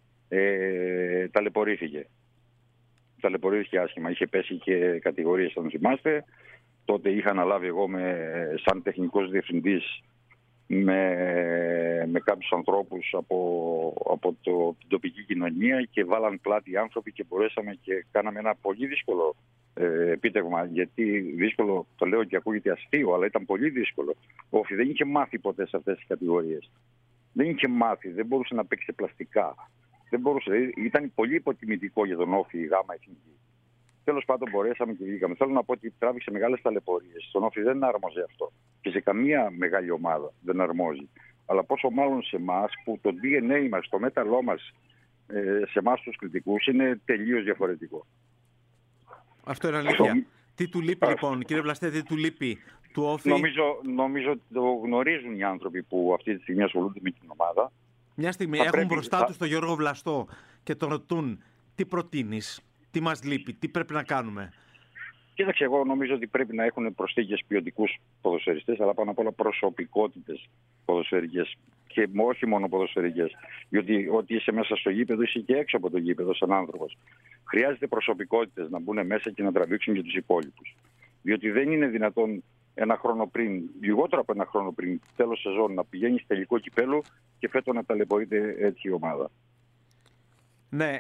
ταλαιπωρήθηκε άσχημα. Είχε πέσει και κατηγορίες, αν θυμάστε. Τότε είχα αναλάβει εγώ σαν τεχνικός διευθυντής με κάποιους ανθρώπους από την τοπική κοινωνία και βάλαν πλάτη οι άνθρωποι και μπορέσαμε και κάναμε ένα πολύ δύσκολο επίτευγμα. Γιατί δύσκολο, το λέω και ακούγεται αστείο, αλλά ήταν πολύ δύσκολο. Ο Όφη δεν είχε μάθει ποτέ σε αυτές τις κατηγορίες. Δεν είχε μάθει, δεν μπορούσε να παίξει πλαστικά. Δεν μπορούσε, ήταν πολύ υποτιμητικό για τον Όφη η γάμα εθνική. Τέλος πάντων, μπορέσαμε και βγήκαμε. Θέλω να πω ότι τράβηξε μεγάλες ταλαιπωρίες. Στον Όφη δεν αρμόζει αυτό. Και σε καμία μεγάλη ομάδα δεν αρμόζει. Αλλά πόσο μάλλον σε εμάς που το DNA μας, το μέταλλό μας, σε εμάς τους κριτικούς είναι τελείως διαφορετικό. Αυτό είναι αλήθεια. Τι του λείπει λοιπόν, κύριε Βλαστέ, τι του λείπει του Όφη? Νομίζω ότι το γνωρίζουν οι άνθρωποι που αυτή τη στιγμή ασχολούνται με την ομάδα. Μια στιγμή έχουν μπροστά τους τον Γιώργο Βλαστό και τον ρωτούν τι προτείνεις, τι μας λείπει, τι πρέπει να κάνουμε. Κοίταξε, εγώ νομίζω ότι πρέπει να έχουν προσθήκες ποιοτικούς ποδοσφαιριστές, αλλά πάνω απ' όλα προσωπικότητες ποδοσφαιρικές. Και όχι μόνο ποδοσφαιρικές. Διότι ότι είσαι μέσα στο γήπεδο, είσαι και έξω από το γήπεδο σαν άνθρωπος. Χρειάζεται προσωπικότητες να μπουν μέσα και να τραβήξουν και τους υπόλοιπους. Διότι δεν είναι δυνατόν ένα χρόνο πριν, λιγότερο από ένα χρόνο πριν, τέλος σεζόν, να πηγαίνει τελικό κυπέλλου και φέτος να ταλαιπωρείται έτσι η ομάδα. Ναι,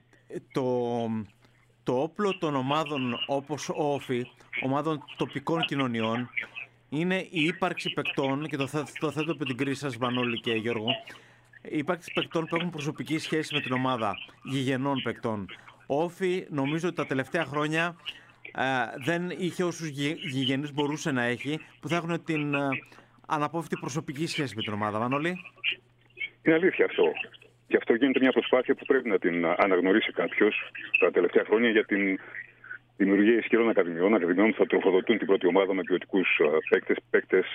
το όπλο των ομάδων όπως ο Όφη, ομάδων τοπικών κοινωνιών, είναι η ύπαρξη παικτών, και το θέτω από την κρίση σας, Μανώλη και Γιώργο, η ύπαρξη παικτών που έχουν προσωπική σχέση με την ομάδα, γηγενών παικτών. Ο Όφη νομίζω ότι τα τελευταία χρόνια δεν είχε όσους γηγενείς μπορούσε να έχει, που θα έχουν την αναπόφευκτη προσωπική σχέση με την ομάδα. Μανώλη. Είναι αλήθεια αυτό. Και αυτό γίνεται μια προσπάθεια που πρέπει να την αναγνωρίσει κάποιος τα τελευταία χρόνια για την δημιουργία ισχυρών ακαδημιών που θα τροφοδοτούν την πρώτη ομάδα με ποιοτικούς παίκτες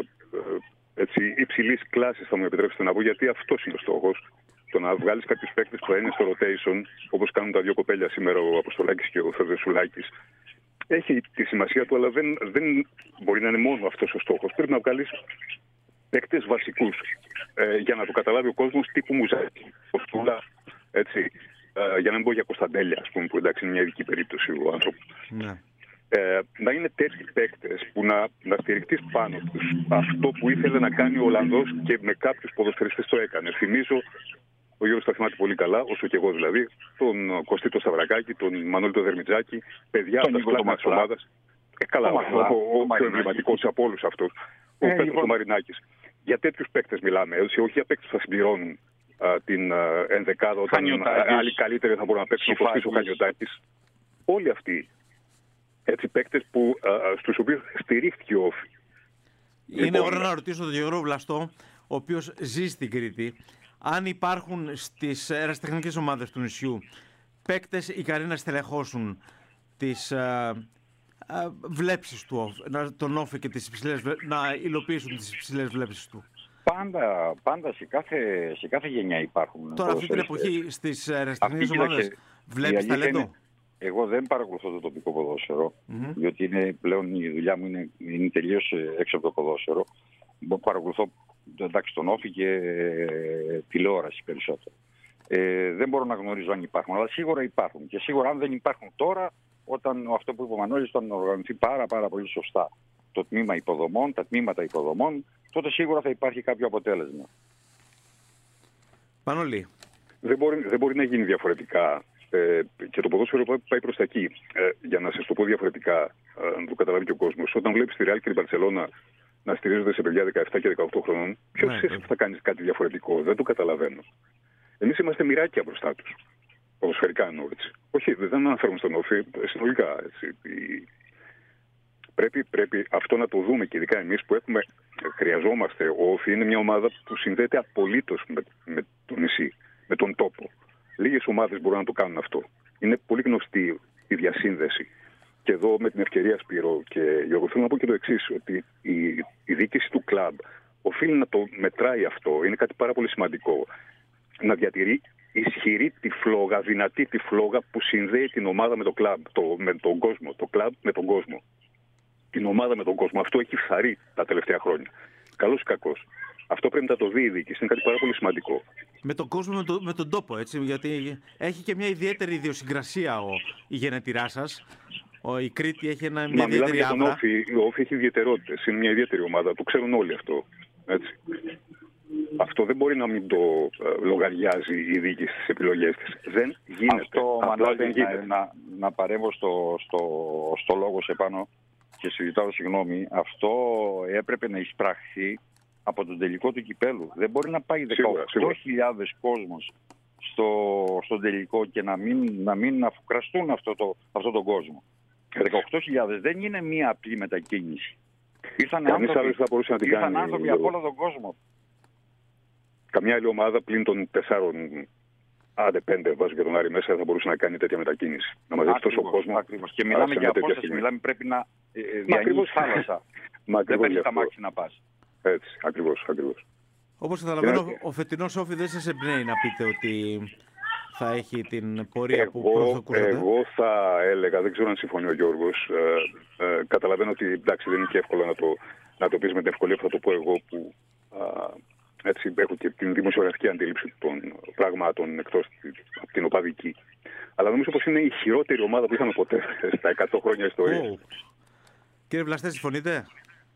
υψηλής κλάσης, θα μου επιτρέψετε να πω, γιατί αυτός είναι ο στόχος. Το να βγάλεις κάποιους παίκτες που θα είναι στο rotation, όπως κάνουν τα δύο κοπέλια σήμερα, ο Αποστολάκης και ο Θεδεσουλάκης, έχει τη σημασία του, αλλά δεν μπορεί να είναι μόνο αυτός ο στόχος. Πρέπει να βγάλεις παίκτες βασικούς, για να το καταλάβει ο κόσμος, τύπου Μουζάκη, Ποστούλα, έτσι, για να μην πω για Κωνσταντέλια, ας πούμε, που εντάξει είναι μια ειδική περίπτωση ο άνθρωπος. Ναι. Να είναι τέτοιοι παίκτες που να στηριχτείς πάνω τους. Αυτό που ήθελε να κάνει ο Ολλανδός και με κάποιους ποδοσφαιριστές το έκανε. Θυμίζω, ο Γιώργος τα θυμάται πολύ καλά, όσο και εγώ δηλαδή, τον Κωστή το Σταυρακάκη, τον Μανώλη το Δερμιτζάκη, παιδιά από τα σπλάχνα της ομάδας. Καλά, ο πιο εμβληματικός από όλους αυτούς, ο Πέτρος ο Μαρινάκης. Για τέτοιους παίκτες μιλάμε, όχι για παίκτες που θα συμπληρώνουν την ενδεκάδα, όταν άλλοι καλύτεροι θα μπορούν να παίξουν, όπως ο Χανιωτάκης. Όλοι αυτοί, έτσι, παίκτες στους οποίους στηρίχθηκε ο Όφη. Είναι ώρα να ρωτήσω τον Γιώργο Βλαστό, ο οποίος ζει στην Κρήτη, αν υπάρχουν στις ερασιτεχνικές ομάδες του νησιού παίκτες ικανοί να στελεχώσουν τις βλέψεις του, τον Όφη και τις υψηλές, να υλοποιήσουν τις υψηλές βλέψεις του. Πάντα σε κάθε γενιά υπάρχουν. Τώρα αυτή την εποχή στις ερασιτεχνικές ομάδες βλέπεις ταλέντο? Εγώ δεν παρακολουθώ το τοπικό ποδόσφαιρο, διότι πλέον η δουλειά μου είναι τελείως έξω από το ποδόσφαιρο. Παρακολουθώ τον Όφη και τηλεόραση περισσότερο. Δεν μπορώ να γνωρίζω αν υπάρχουν, αλλά σίγουρα υπάρχουν. Και σίγουρα αν δεν υπάρχουν τώρα, όταν αυτό που είπε ο Μανώλης, όταν οργανωθεί πάρα πολύ σωστά το τμήμα υποδομών, τα τμήματα υποδομών, τότε σίγουρα θα υπάρχει κάποιο αποτέλεσμα. Μανώλη. Δεν μπορεί να γίνει διαφορετικά. Και το ποδόσφαιρο πάει προς τα εκεί. Για να σας το πω διαφορετικά, να το καταλάβει και ο κόσμος. Όταν βλέπεις τη Real και την Μπαρσελόνα να στηρίζονται σε παιδιά 17 και 18 χρονών, ποιος εσύ που θα κάνεις κάτι διαφορετικό? Δεν το καταλαβαίνω. Εμείς είμαστε μοιράκια μπροστά τους. Ποδοσφαιρικά εννοώ, έτσι. Όχι, δεν αναφέρουμε στον Όφη, συνολικά. Έτσι. Πρέπει αυτό να το δούμε, και ειδικά εμείς που χρειαζόμαστε. Ο Όφη είναι μια ομάδα που συνδέεται απολύτως με το νησί, με τον τόπο. Λίγες ομάδες μπορούν να το κάνουν αυτό. Είναι πολύ γνωστή η διασύνδεση. Και εδώ με την ευκαιρία, Σπύρο και Γιώργο, θέλω να πω και το εξής, ότι η διοίκηση του κλαμπ οφείλει να το μετράει αυτό. Είναι κάτι πάρα πολύ σημαντικό. Να διατηρεί ισχυρή τη φλόγα, δυνατή τη φλόγα που συνδέει την ομάδα με το κλαμπ, με τον κόσμο. Το κλαμπ με τον κόσμο. Την ομάδα με τον κόσμο. Αυτό έχει φθαρεί τα τελευταία χρόνια. Καλός ή κακός. Αυτό πρέπει να το δει η διοίκηση. Είναι κάτι πάρα πολύ σημαντικό. Με τον κόσμο, με τον τόπο, έτσι. Γιατί έχει και μια ιδιαίτερη ιδιοσυγκρασία η γενετηρά σας. Η Κρήτη έχει μια ιδιαίτερη άβρα. Ο Όφη έχει ιδιαιτερότητες. Είναι μια ιδιαίτερη ομάδα. Το ξέρουν όλοι αυτό. Έτσι. Αυτό δεν μπορεί να μην το λογαριάζει η διοίκηση στις επιλογές της. Δεν γίνεται. Αυτό, Μανώλη, να παρέμβω στο λόγο σε πάνω και συζητάω συγγνώμη. Αυτό έπρεπε να εισπραχθεί από τον τελικό του κυπέλου. Δεν μπορεί να πάει 18.000 κόσμος στον τελικό και να μην αφουκραστούν αυτό τον κόσμο. 18.000 δεν είναι μία απλή μετακίνηση. Ήρθαν άνθρωποι από όλο τον κόσμο. Καμιά άλλη ομάδα πλην των 4, άντε 5 βάζω και τον Άρη μέσα, θα μπορούσε να κάνει τέτοια μετακίνηση. Να μαζέψει τόσο κόσμο. Ακριβώς. Και μιλάμε για απόσταση, πρέπει να διανύεις θάλασσα. Δεν παίρνεις τα μάξι να πας. Έτσι, ακριβώς. Όπως καταλαβαίνω, ο φετινός Όφη δεν σας εμπνέει να πείτε ότι θα έχει την πορεία που προσδοκούσατε. Εγώ θα έλεγα, δεν ξέρω αν συμφωνεί ο Γιώργος, καταλαβαίνω ότι εντάξει δεν είναι και εύκολο να το πεις με την ευκολία που θα το πω εγώ, που έτσι έχω και την δημοσιογραφική αντίληψη των πραγμάτων εκτός από την οπαδική. Αλλά νομίζω πως είναι η χειρότερη ομάδα που είχαμε ποτέ στα 100 χρόνια ιστορίας. Κύριε Βλαστέ, συμφωνείτε?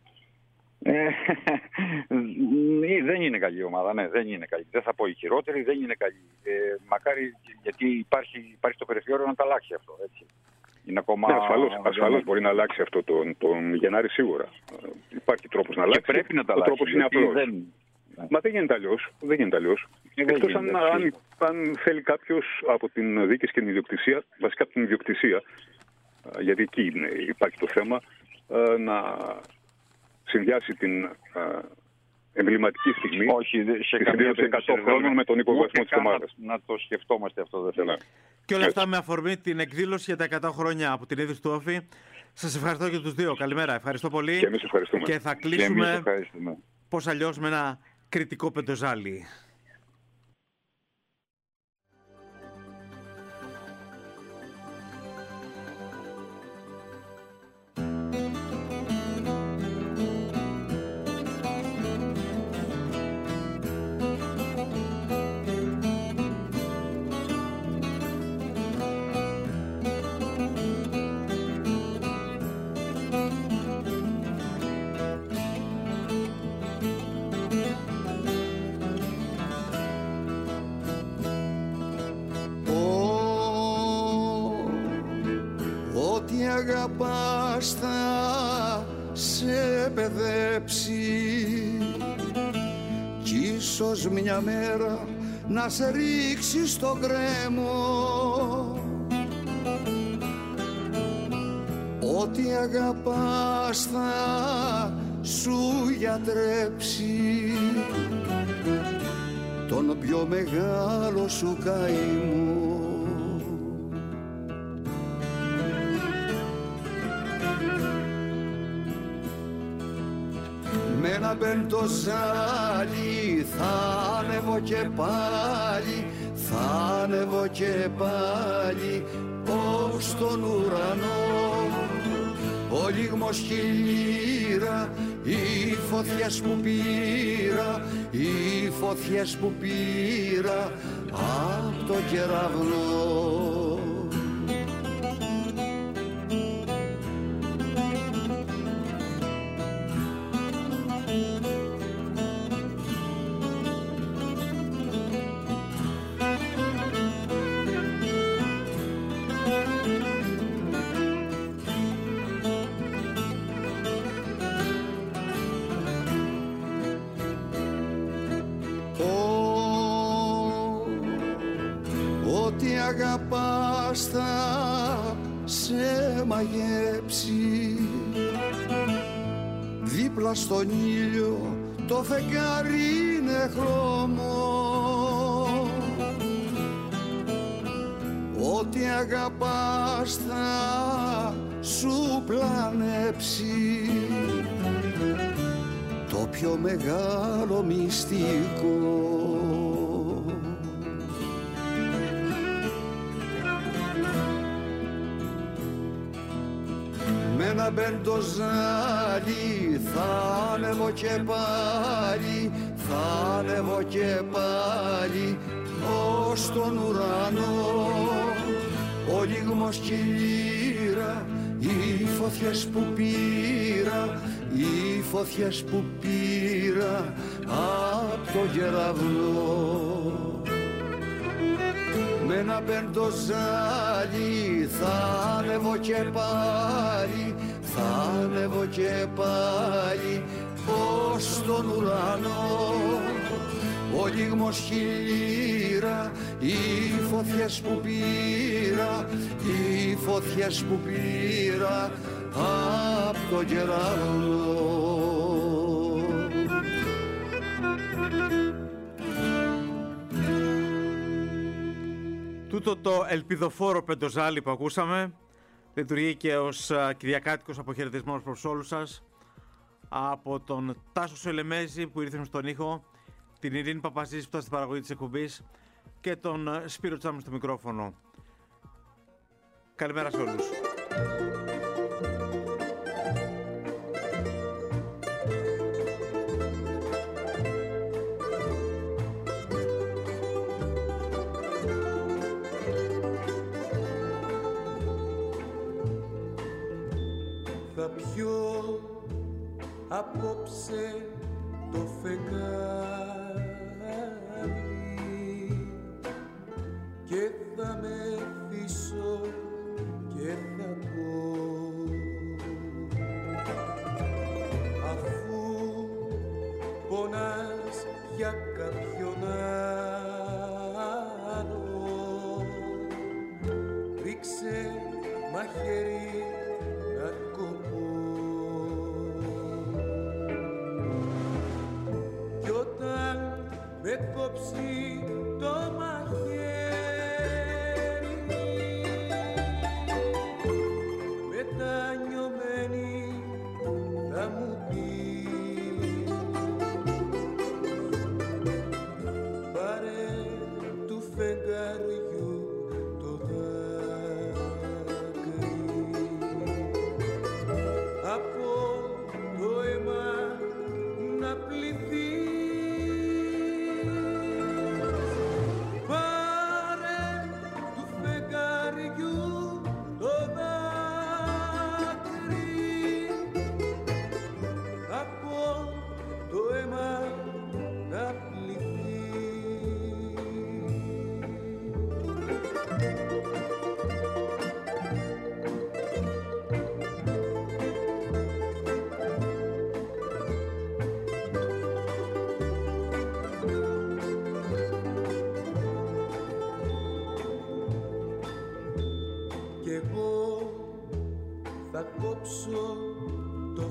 Δεν είναι καλή ομάδα, ναι, δεν είναι καλή. Δεν θα πω η χειρότερη, δεν είναι καλή. Μακάρι, γιατί υπάρχει το περιθώριο να τα αλλάξει αυτό, έτσι. Είναι ακόμα... Ναι, ασφαλώς μπορεί να αλλάξει αυτό τον Γενάρη σίγουρα. Υπάρχει τρόπος να αλλάξει. Και πρέπει να τα αλλάξει. Ο τρόπος είναι απλός. Μα δεν γίνεται αλλιώς. Εκτός αν θέλει κάποιος από την διοίκηση και την ιδιοκτησία, βασικά από την ιδιοκτησία, γιατί εκεί υπάρχει το θέμα, να συνδυάσει την εμβληματική στιγμή σε καμία 100 χρόνων με τον οικογραφισμό της ομάδας. Να το σκεφτόμαστε αυτό, δεν θέλω. Και όλα αυτά με αφορμή την εκδήλωση για τα 100 χρόνια από την είδηση του Όφη. Σας ευχαριστώ και τους δύο. Καλημέρα. Ευχαριστώ πολύ. Και εμείς ευχαριστούμε. Και θα κλείσουμε πώς αλλιώς με ένα κριτικό πεντοζάλι. Αγαπάς θα σε παιδέψει κι ίσως μια μέρα να σε ρίξει στο γκρέμο. Ό,τι αγαπάς θα σου γιατρέψει τον πιο μεγάλο σου καημό. Με ένα πεντοζάλι θα ανέβω και πάλι, θα ανέβω και πάλι ως τον ουρανό. Ο λίγμος και η λύρα, οι φωτιές που πήρα, οι φωτιές που πήρα απ' το κεραυνό. Ό,τι αγαπάς θα σε μαγέψει, δίπλα στον ήλιο το φεγγάρι είναι χρώμο. Ό,τι αγαπάς θα σου πλανέψει το πιο μεγάλο μυστικό. Με ένα μπεντοζάλι θα ανέβω και πάλι, θα ανέβω και πάλι ως τον ουρανό. Ο λίγμος και η λύρα, οι φωτιές που πήρα, οι φωτιές που πήρα απ' το κεραυνό. Με ένα πεντοζάλι θα ανέβω και πάλι, θα ανέβω και πάλι ως τον ουρανό. Ο λίγμος χιλίρα, οι φωτιές που πήρα, οι φωτιές που πήρα απ' το κεραυνό. Τούτο το ελπιδοφόρο πεντοζάλι που ακούσαμε λειτουργεί και ως κυριακάτικος αποχαιρετισμός προς όλους σας από τον Τάσο Σελεμέζη που ήρθε στον ήχο, την Ειρήνη Παπαζής που ήταν στην παραγωγή της εκπομπής και τον Σπύρο Τσάμου στο μικρόφωνο. Καλημέρα σε όλους. Θα πιω απόψε το φεγγάρι και θα μεθύσω και θα πω, αφού πονάς για κάποιον άλλο, ρίξε μαχαίρι να κοπώ. Κι όταν με κόψει το μαχαίρι, μετανιωμένη θα μου πει, πάρε του φεγγαριού το δάκρυ, από το αίμα να πληθεί. Πάρε του φεγγαριού το δάκρυ, από το αίμα να πληθεί. Κι εγώ θα κόψω το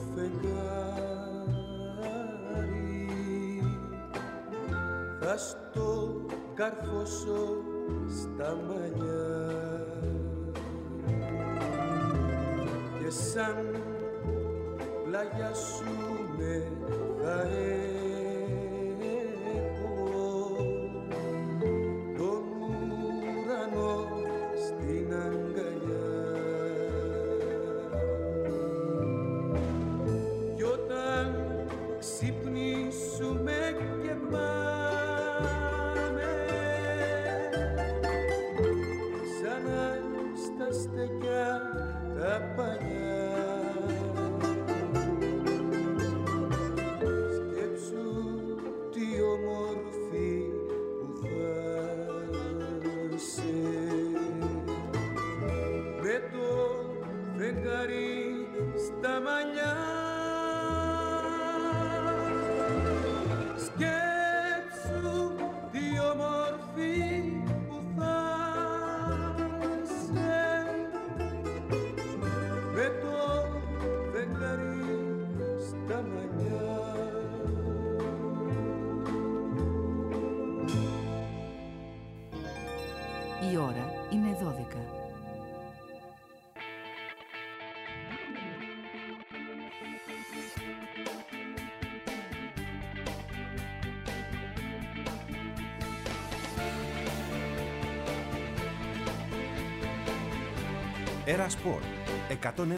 φεγγάρι, θα στο καρφώσω στα μαλλιά και σαν πλαγιάσουνε θα έχω τον ουρανό στην αγκαλιά. Κι όταν ξυπνήσουμε και πάμε ξανά στα στεκιά τα παλιά, σκέψου τι όμορφη που θα είσαι με το φεγγάρι στα μαλλιά. Σκέψου τι όμορφη που θα είσαι με το φεγγάρι στα μαλλιά. Η ώρα είναι 12. Era Sport 101.